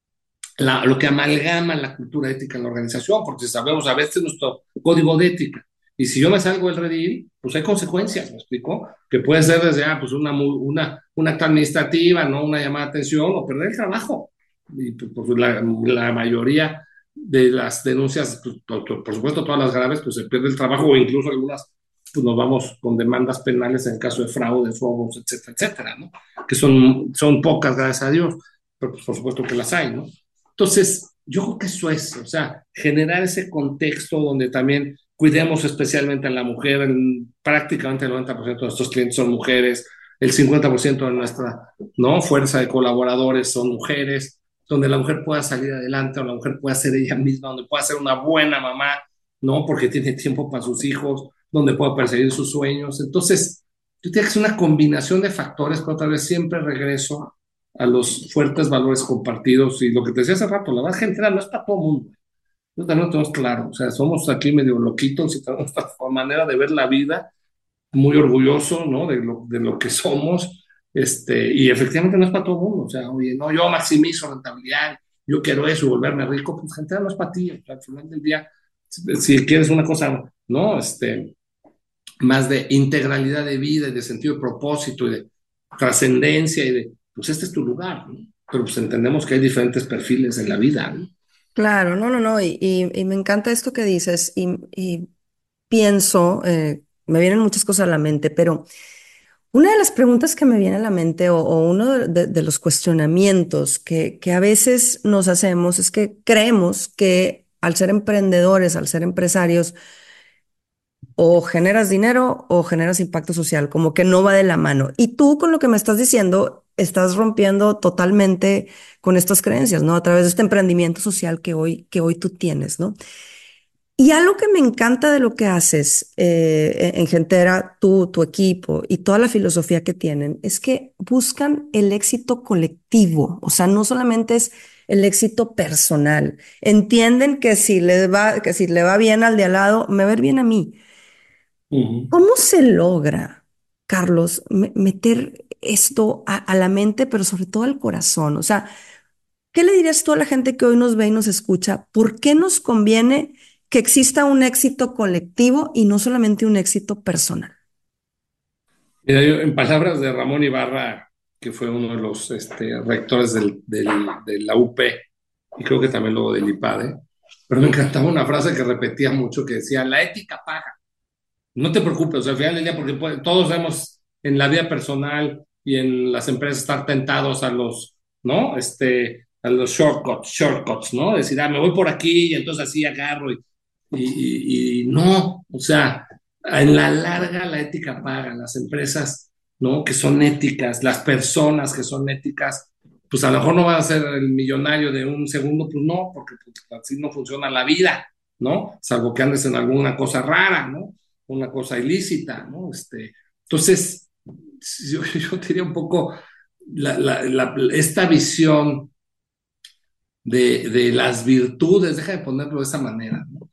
lo que amalgama la cultura ética en la organización, porque sabemos a veces nuestro código de ética. Y si yo me salgo del redil, pues hay consecuencias, ¿me explico? Que puede ser desde pues una acta administrativa, ¿no? Una llamada de atención o perder el trabajo. Y pues, la mayoría de las denuncias, pues, por supuesto todas las graves, pues se pierde el trabajo o incluso algunas, pues nos vamos con demandas penales en caso de fraude, robos, etcétera, etcétera, ¿no? Que son pocas, gracias a Dios, pero pues, por supuesto que las hay, ¿no? Entonces, yo creo que eso es, o sea, generar ese contexto donde también cuidemos especialmente a la mujer. Prácticamente el 90% de nuestros clientes son mujeres, el 50% de nuestra, ¿no?, fuerza de colaboradores son mujeres, donde la mujer pueda salir adelante, o la mujer pueda ser ella misma, donde pueda ser una buena mamá, ¿no?, porque tiene tiempo para sus hijos, donde pueda perseguir sus sueños. Entonces, yo diría que es una combinación de factores, pero tal vez siempre regreso a los fuertes valores compartidos. Y lo que te decía hace rato, la verdad, gente, no es para todo el mundo. Nosotros también lo tenemos claro. O sea, somos aquí medio loquitos y tenemos nuestra manera de ver la vida, muy orgulloso, ¿no?, de lo que somos. Y efectivamente no es para todo el mundo. O sea, oye, no, yo maximizo rentabilidad, yo quiero eso, volverme rico. Pues, gente, no es para ti. O sea, al final del día, si quieres una cosa, ¿no?, más de integralidad de vida y de sentido de propósito y de trascendencia y de, pues este es tu lugar, ¿no? Pero pues entendemos que hay diferentes perfiles en la vida, ¿no? Claro, no, no, no, y me encanta esto que dices y pienso, me vienen muchas cosas a la mente, pero una de las preguntas que me viene a la mente o uno de los cuestionamientos que a veces nos hacemos es que creemos que al ser emprendedores, al ser empresarios, o generas dinero o generas impacto social, como que no va de la mano. Y tú con lo que me estás diciendo, estás rompiendo totalmente con estas creencias, ¿no? A través de este emprendimiento social que hoy tú tienes, ¿no? Y algo que me encanta de lo que haces en Gentera, tú, tu equipo y toda la filosofía que tienen, es que buscan el éxito colectivo. O sea, no solamente es el éxito personal. Entienden que si le va bien al de al lado, me va a ir bien a mí. Ujú. ¿Cómo se logra, Carlos, meter esto a la mente, pero sobre todo al corazón? O sea, ¿qué le dirías tú a la gente que hoy nos ve y nos escucha? ¿Por qué nos conviene que exista un éxito colectivo y no solamente un éxito personal? Mira, en palabras de Ramón Ibarra, que fue uno de los rectores de la UP, y creo que también luego del IPADE, pero me encantaba una frase que repetía mucho que decía, la ética paga. No te preocupes, o sea, al final del día, porque todos vemos en la vida personal y en las empresas estar tentados a los, ¿no? A los shortcuts, ¿no? Decir, me voy por aquí y entonces así agarro y no, o sea, en la larga la ética paga, las empresas, ¿no?, que son éticas, las personas que son éticas, pues a lo mejor no van a ser el millonario de un segundo, pues no, porque pues, así no funciona la vida, ¿no? Salvo que andes en alguna cosa rara, ¿no?, una cosa ilícita, ¿no? Entonces, yo diría un poco esta visión de las virtudes, deja de ponerlo de esa manera, ¿no?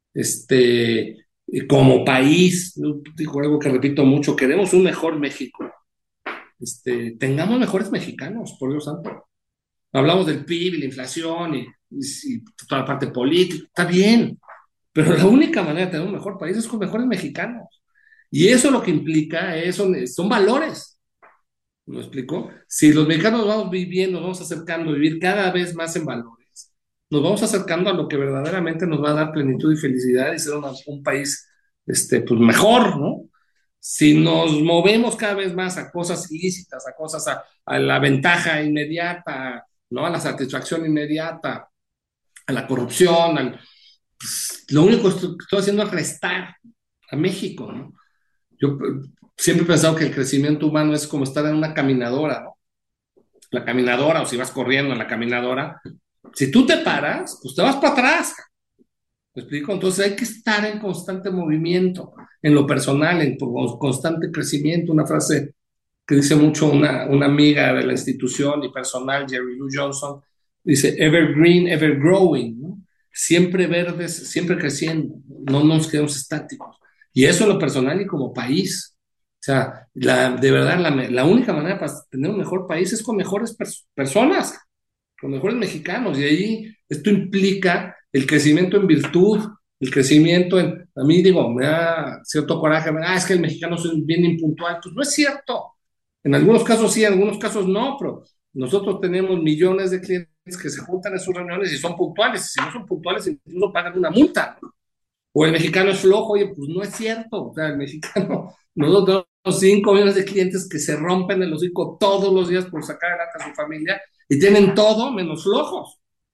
Como país, yo digo algo que repito mucho, queremos un mejor México, tengamos mejores mexicanos, por Dios santo. Hablamos del PIB y la inflación y toda la parte política, está bien, pero la única manera de tener un mejor país es con mejores mexicanos. Y eso lo que implica son valores. ¿Me explico? Si los mexicanos vamos viviendo, nos vamos acercando a vivir cada vez más en valores, nos vamos acercando a lo que verdaderamente nos va a dar plenitud y felicidad y ser un país pues mejor, ¿no? Si nos movemos cada vez más a cosas ilícitas, a cosas a la ventaja inmediata, ¿no?, a la satisfacción inmediata, a la corrupción, pues, lo único que estoy haciendo es restar a México, ¿no? Yo siempre he pensado que el crecimiento humano es como estar en una caminadora, ¿no? La caminadora, o si vas corriendo en la caminadora, si tú te paras, pues te vas para atrás. ¿Me explico? Entonces hay que estar en constante movimiento, en lo personal, en constante crecimiento. Una frase que dice mucho una amiga de la institución y personal, Jerry Lou Johnson, dice, evergreen, ever growing, ¿no? Siempre verdes, siempre creciendo, no nos quedamos estáticos. Y eso en lo personal y como país. O sea, de verdad, la única manera para tener un mejor país es con mejores personas, con mejores mexicanos. Y ahí esto implica el crecimiento en virtud, el crecimiento a mí digo, me da cierto coraje, es que el mexicano es bien impuntual. Pues no es cierto. En algunos casos sí, en algunos casos no, pero nosotros tenemos millones de clientes que se juntan en sus reuniones y son puntuales. Y si no son puntuales, incluso pagan una multa. O el mexicano es flojo, oye, pues no es cierto. O sea, el mexicano, nosotros tenemos 5 millones de clientes que se rompen el hocico todos los días por sacar adelante a su familia y tienen todo menos flojos.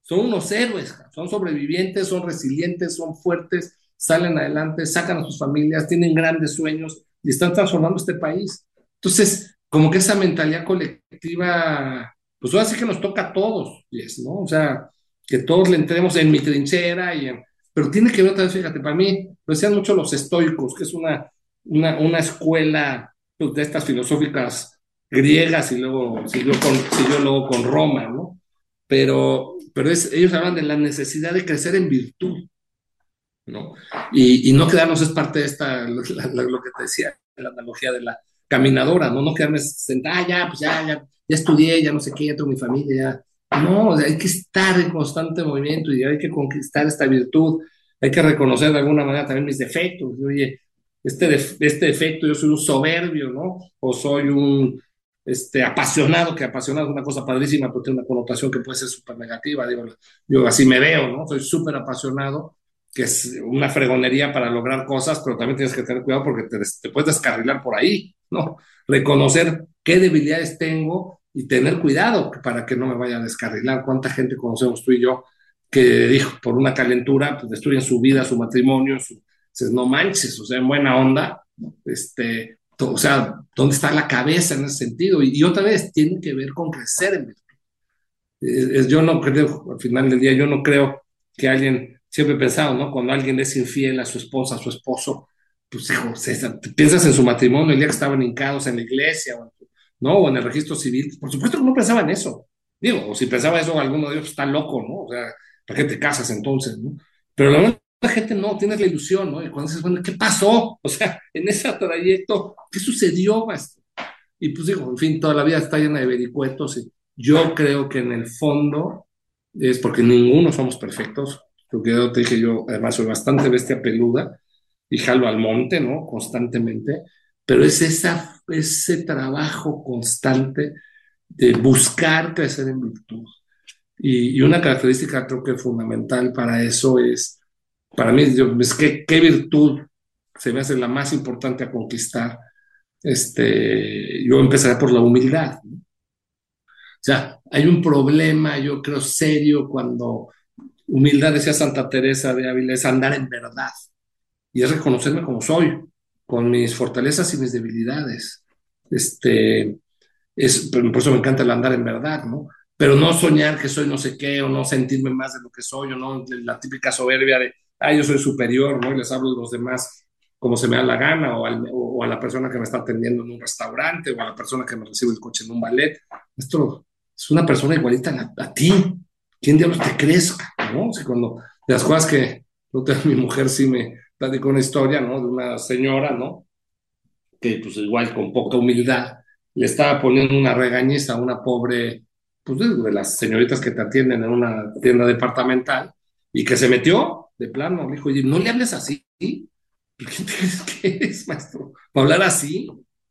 son unos héroes, son sobrevivientes, son resilientes, son fuertes, salen adelante, sacan a sus familias, tienen grandes sueños y están transformando este país. Entonces, como que esa mentalidad colectiva, pues ahora sí que nos toca a todos, yes, ¿no? O sea, que todos le entremos en mi trinchera pero tiene que ver otra vez, fíjate, para mí, lo decían mucho los estoicos, que es una escuela pues, de estas filosóficas griegas y luego siguió luego con Roma, ¿no? Pero ellos hablan de la necesidad de crecer en virtud, ¿no? Y no quedarnos es parte de lo que te decía, la analogía de la caminadora, ¿no? No quedarme sentada, ya, pues ya estudié, ya no sé qué, ya tengo mi familia, ya. No, o sea, hay que estar en constante movimiento y hay que conquistar esta virtud, hay que reconocer de alguna manera también mis defectos. Oye, este defecto, yo soy un soberbio, ¿no? O soy un apasionado, que apasionado es una cosa padrísima, pero tiene una connotación que puede ser súper negativa, digo, yo así me veo, ¿no? Soy súper apasionado, que es una fregonería para lograr cosas, pero también tienes que tener cuidado porque te puedes descarrilar por ahí, ¿no? Reconocer qué debilidades tengo y tener cuidado para que no me vaya a descarrilar. ¿Cuánta gente conocemos tú y yo que dijo por una calentura, pues destruyen su vida, su matrimonio, dices, no manches, o sea, en buena onda, o sea, ¿dónde está la cabeza en ese sentido? Y otra vez, tiene que ver con crecer en virtud. Yo no creo, al final del día, yo no creo que alguien, siempre he pensado, ¿no? Cuando alguien es infiel a su esposa, a su esposo, pues hijo, piensas en su matrimonio el día que estaban hincados en la iglesia, ¿no? O en el registro civil. Por supuesto que no pensaba en eso. Digo, o si pensaba eso, alguno de ellos está loco, ¿no? O sea, ¿para qué te casas entonces, no? Pero la gente no, tienes la ilusión, ¿no? Y cuando dices, bueno, ¿qué pasó? O sea, en ese trayecto, ¿qué sucedió, maestro? Y pues digo, en fin, toda la vida está llena de vericuetos y yo creo que en el fondo es porque ninguno somos perfectos, porque yo te dije, yo además soy bastante bestia peluda y jalo al monte, ¿no? Constantemente, pero es ese trabajo constante de buscar crecer en virtud. Y una característica creo que fundamental para eso es, para mí, es que qué virtud se me hace la más importante a conquistar. Yo empezaría por la humildad, ¿no? O sea, hay un problema, yo creo, serio cuando humildad, decía Santa Teresa de Ávila, es andar en verdad y es reconocerme como soy, con mis fortalezas y mis debilidades. Este, por eso me encanta el andar en verdad, ¿no? Pero no soñar que soy no sé qué, o no sentirme más de lo que soy, o no la típica soberbia de, yo soy superior, ¿no? Y les hablo a los demás como se me da la gana, o a la persona que me está atendiendo en un restaurante, o a la persona que me recibe el coche en un ballet. Esto es una persona igualita a ti. ¿Quién diablos te crees, no? O sea, cuando de las cosas que mi mujer sí me platicó una historia, ¿no? De una señora, ¿no? Que pues igual con poca humildad le estaba poniendo una regañiza a una pobre, pues de las señoritas que te atienden en una tienda departamental y que se metió de plano, le dijo, oye, no le hables así, ¿quién te crees que eres, maestro? ¿Para hablar así?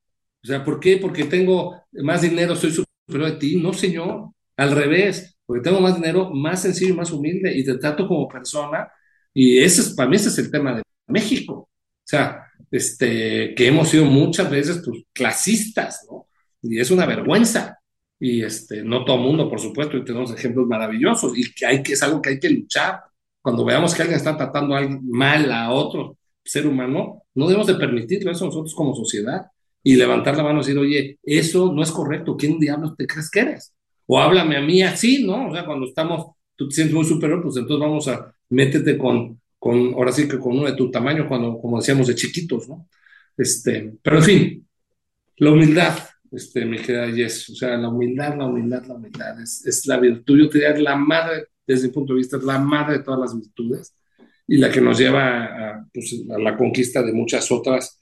O sea, ¿por qué? Porque tengo más dinero, soy superior a ti. No, señor, al revés, porque tengo más dinero, más sencillo y más humilde y te trato como persona. Y para mí ese es el tema de México. O sea, que hemos sido muchas veces pues, clasistas, ¿no? Y es una vergüenza. Y no todo el mundo, por supuesto, y tenemos ejemplos maravillosos y es algo que hay que luchar. Cuando veamos que alguien está tratando mal a otro ser humano, no debemos de permitirlo eso nosotros como sociedad y levantar la mano y decir, oye, eso no es correcto, ¿quién diablos te crees que eres? O háblame a mí así, ¿no? O sea, cuando tú te sientes muy superior, pues entonces vamos a métete ahora sí que con uno de tu tamaño, como decíamos de chiquitos, ¿no? Pero en fin, la humildad, mi querida Jess, o sea, la humildad es la virtud, yo te diría, es la madre, desde mi punto de vista, es la madre de todas las virtudes y la que nos lleva pues, a la conquista de muchas otras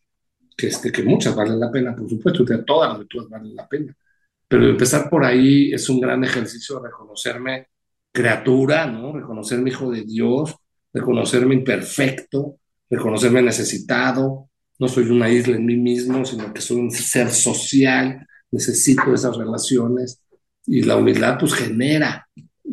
que muchas valen la pena, por supuesto, que todas las virtudes valen la pena, pero empezar por ahí es un gran ejercicio de reconocerme criatura, ¿no? Reconocerme hijo de Dios, reconocerme imperfecto, reconocerme necesitado, no soy una isla en mí mismo, sino que soy un ser social, necesito esas relaciones y la humildad pues genera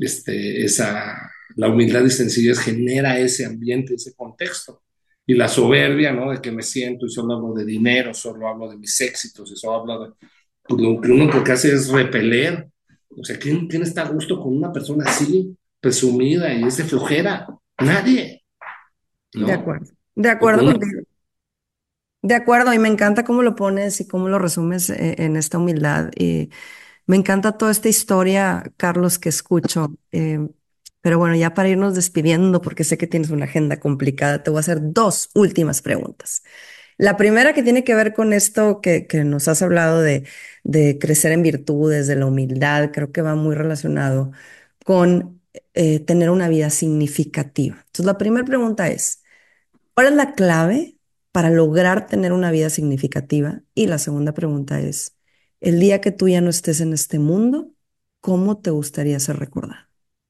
la humildad y sencillez genera ese ambiente, ese contexto y la soberbia, ¿no? De que me siento y solo hablo de dinero, solo hablo de mis éxitos y solo hablo de... Pues lo que uno lo que hace es repeler. O sea, ¿quién está a gusto con una persona así? presumida y es de flojera. Nadie, ¿no? De O acuerdo una contigo. De acuerdo, y me encanta cómo lo pones y cómo lo resumes en esta humildad. Y me encanta toda esta historia, Carlos, que escucho. Pero bueno, ya para irnos despidiendo, porque sé que tienes una agenda complicada, te voy a hacer dos últimas preguntas. La primera que tiene que ver con esto que nos has hablado de crecer en virtudes, de la humildad, creo que va muy relacionado con tener una vida significativa. Entonces, la primera pregunta es, ¿cuál es la clave para lograr tener una vida significativa? Y la segunda pregunta es, el día que tú ya no estés en este mundo, ¿cómo te gustaría ser recordado?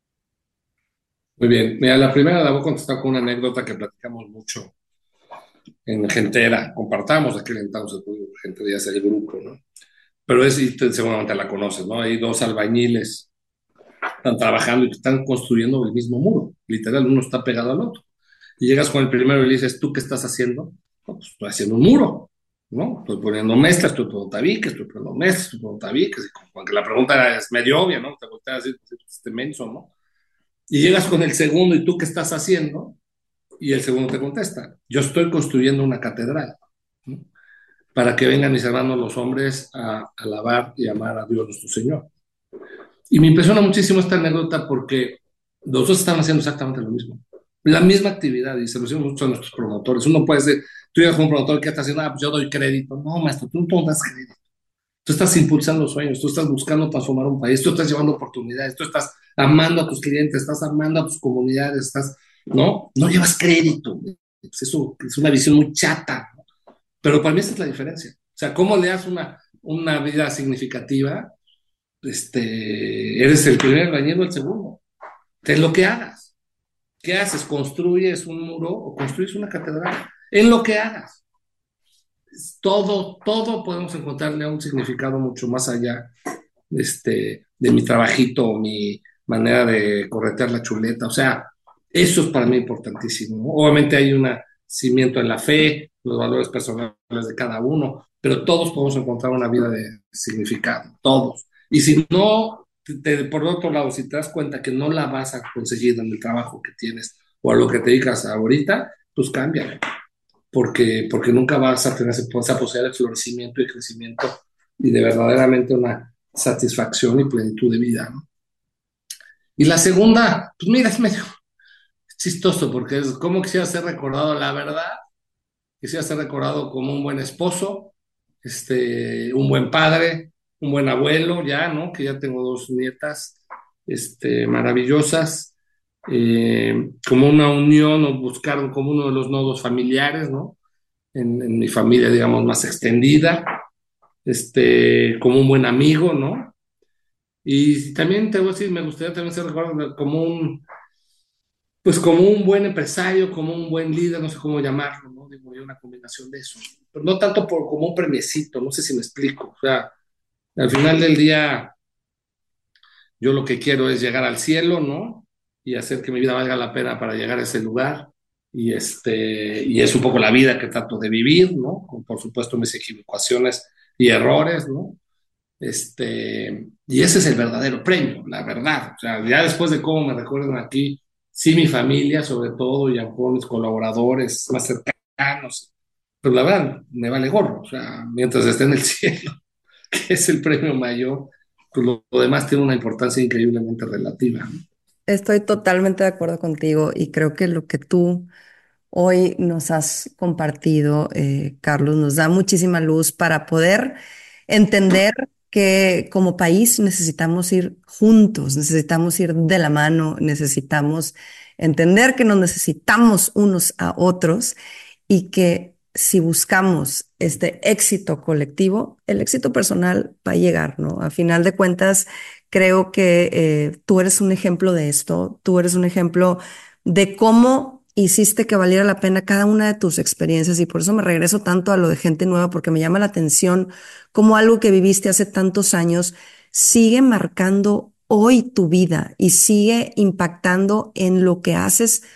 Muy bien. Mira, la primera la voy a contestar con una anécdota que platicamos mucho en Gentera. Compartamos aquel entonces, pues, Gentera ya es el grupo, ¿no? Pero seguramente la conoces, ¿no? Hay dos albañiles, están trabajando y están construyendo el mismo muro. Literal, uno está pegado al otro. Y llegas con el primero y le dices, ¿tú qué estás haciendo? No, pues estoy haciendo un muro, ¿no? Estoy poniendo mezcla, estoy poniendo tabiques, estoy poniendo mezcla, estoy poniendo tabiques. Y como que la pregunta es medio obvia, ¿no? Te volteas a decir, pues, este menso, ¿no? Y llegas con el segundo y tú qué estás haciendo, y el segundo te contesta, yo estoy construyendo una catedral, ¿no? Para que vengan mis hermanos los hombres a alabar y amar a Dios nuestro Señor. Y me impresiona muchísimo esta anécdota porque los dos están haciendo exactamente lo mismo. La misma actividad, y se lo decimos mucho a nuestros promotores. Uno puede decir, tú llegas con un promotor que está haciendo, pues yo doy crédito. No, maestro, tú no das crédito. Tú estás impulsando sueños, tú estás buscando transformar un país, tú estás llevando oportunidades, tú estás amando a tus clientes, estás amando a tus comunidades, no llevas crédito. Pues eso es una visión muy chata, ¿no? Pero para mí esa es la diferencia. O sea, ¿cómo le das una vida significativa? Eres el primer albañil o el segundo. Es lo que hagas. ¿Qué haces? ¿Construyes un muro o construyes una catedral? En lo que hagas. Todo podemos encontrarle un significado mucho más allá de mi trabajito, mi manera de corretear la chuleta. O sea, eso es para mí importantísimo, ¿no? Obviamente hay un cimiento en la fe, los valores personales de cada uno, pero todos podemos encontrar una vida de significado, todos. Y si no, por otro lado, si te das cuenta que no la vas a conseguir en el trabajo que tienes o a lo que te dedicas ahorita, pues cámbialo, porque nunca vas a tener esa posibilidad de florecimiento y crecimiento y de verdaderamente una satisfacción y plenitud de vida, ¿no? Y la segunda, pues mira, es medio chistoso porque es como quisiera ser recordado, la verdad, quisiera ser recordado como un buen esposo, un buen padre, un buen abuelo, ya, ¿no? Que ya tengo dos nietas, maravillosas, como una unión o buscaron como uno de los nodos familiares, ¿no? En mi familia, digamos, más extendida, como un buen amigo, ¿no? Y también te voy a decir, me gustaría también ser recordado como pues como un buen empresario, como un buen líder, no sé cómo llamarlo, ¿no? Digo, una combinación de eso. Pero no tanto como un premiecito, no sé si me explico. O sea, al final del día, yo lo que quiero es llegar al cielo, ¿no? Y hacer que mi vida valga la pena para llegar a ese lugar. Y es un poco la vida que trato de vivir, ¿no? Con, por supuesto, mis equivocaciones y errores, ¿no? Y ese es el verdadero premio, la verdad. O sea, ya después de cómo me recuerdan aquí, sí, mi familia, sobre todo, y a lo mejor mis colaboradores más cercanos, pero la verdad, me vale gorro. O sea, mientras esté en el cielo, que es el premio mayor, pues lo demás tiene una importancia increíblemente relativa, ¿no? Estoy totalmente de acuerdo contigo y creo que lo que tú hoy nos has compartido, Carlos, nos da muchísima luz para poder entender que como país necesitamos ir juntos, necesitamos ir de la mano, necesitamos entender que nos necesitamos unos a otros y que si buscamos este éxito colectivo, el éxito personal va a llegar, ¿no? A final de cuentas, creo que tú eres un ejemplo de esto, tú eres un ejemplo de cómo hiciste que valiera la pena cada una de tus experiencias y por eso me regreso tanto a lo de gente nueva porque me llama la atención cómo algo que viviste hace tantos años sigue marcando hoy tu vida y sigue impactando en lo que haces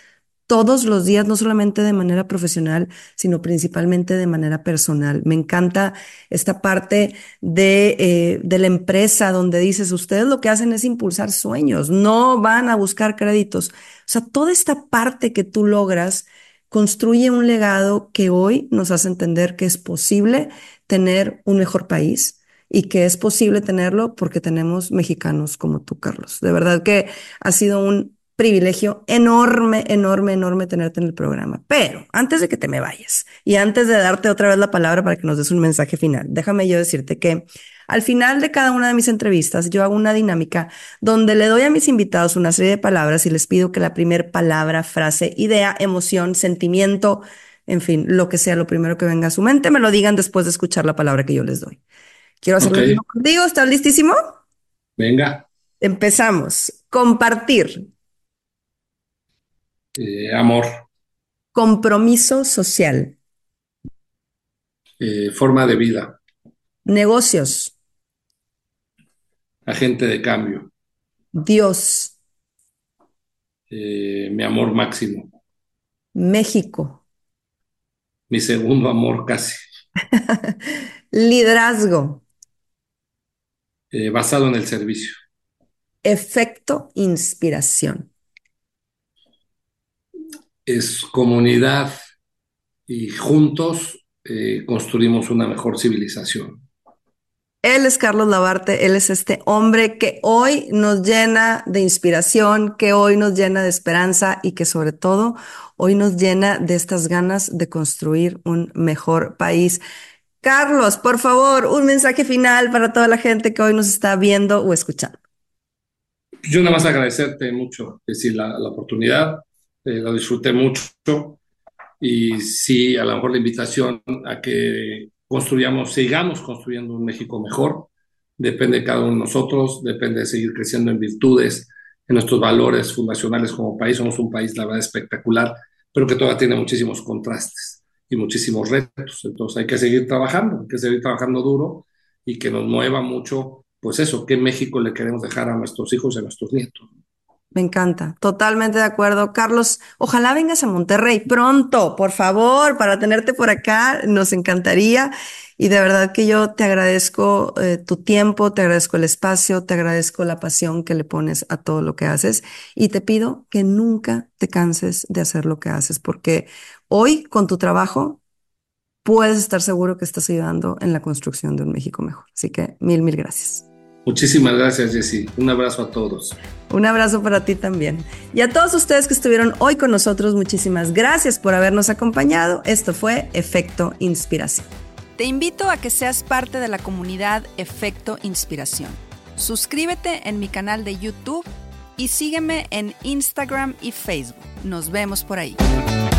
todos los días, no solamente de manera profesional, sino principalmente de manera personal. Me encanta esta parte de la empresa donde dices, ustedes lo que hacen es impulsar sueños, no van a buscar créditos. O sea, toda esta parte que tú logras construye un legado que hoy nos hace entender que es posible tener un mejor país y que es posible tenerlo porque tenemos mexicanos como tú, Carlos. De verdad que ha sido un privilegio enorme, enorme, enorme tenerte en el programa. Pero antes de que te me vayas y antes de darte otra vez la palabra para que nos des un mensaje final, déjame yo decirte que al final de cada una de mis entrevistas yo hago una dinámica donde le doy a mis invitados una serie de palabras y les pido que la primer palabra, frase, idea, emoción, sentimiento, en fin, lo que sea, lo primero que venga a su mente, me lo digan después de escuchar la palabra que yo les doy. Quiero hacer Ok, lo mismo contigo. ¿Estás listísimo? venga. Empezamos. Compartir. Amor, Compromiso social. forma de vida, Negocios. agente de cambio, Dios. mi amor máximo, México. mi segundo amor casi, Liderazgo. basado en el servicio. Efecto inspiración. Es comunidad y juntos construimos una mejor civilización. Él es Carlos Labarte, él es este hombre que hoy nos llena de inspiración, que hoy nos llena de esperanza y que sobre todo hoy nos llena de estas ganas de construir un mejor país. Carlos, por favor, un mensaje final para toda la gente que hoy nos está viendo o escuchando. Yo nada más agradecerte mucho, es decir, la oportunidad, la disfruté mucho y sí, a lo mejor la invitación a que construyamos, sigamos construyendo un México mejor, depende de cada uno de nosotros, depende de seguir creciendo en virtudes, en nuestros valores fundacionales como país. Somos un país, la verdad, espectacular, pero que todavía tiene muchísimos contrastes y muchísimos retos. Entonces hay que seguir trabajando duro y que nos mueva mucho, pues eso, qué México le queremos dejar a nuestros hijos y a nuestros nietos. Me encanta, totalmente de acuerdo. Carlos, ojalá vengas a Monterrey pronto, por favor, para tenerte por acá, nos encantaría. Y de verdad que yo te agradezco tu tiempo, te agradezco el espacio, te agradezco la pasión que le pones a todo lo que haces y te pido que nunca te canses de hacer lo que haces, porque hoy con tu trabajo puedes estar seguro que estás ayudando en la construcción de un México mejor. Así que mil, mil gracias. Muchísimas gracias, Jessy. Un abrazo a todos. Un abrazo para ti también. Y a todos ustedes que estuvieron hoy con nosotros, muchísimas gracias por habernos acompañado. Esto fue Efecto Inspiración. Te invito a que seas parte de la comunidad Efecto Inspiración. Suscríbete en mi canal de YouTube y sígueme en Instagram y Facebook. Nos vemos por ahí.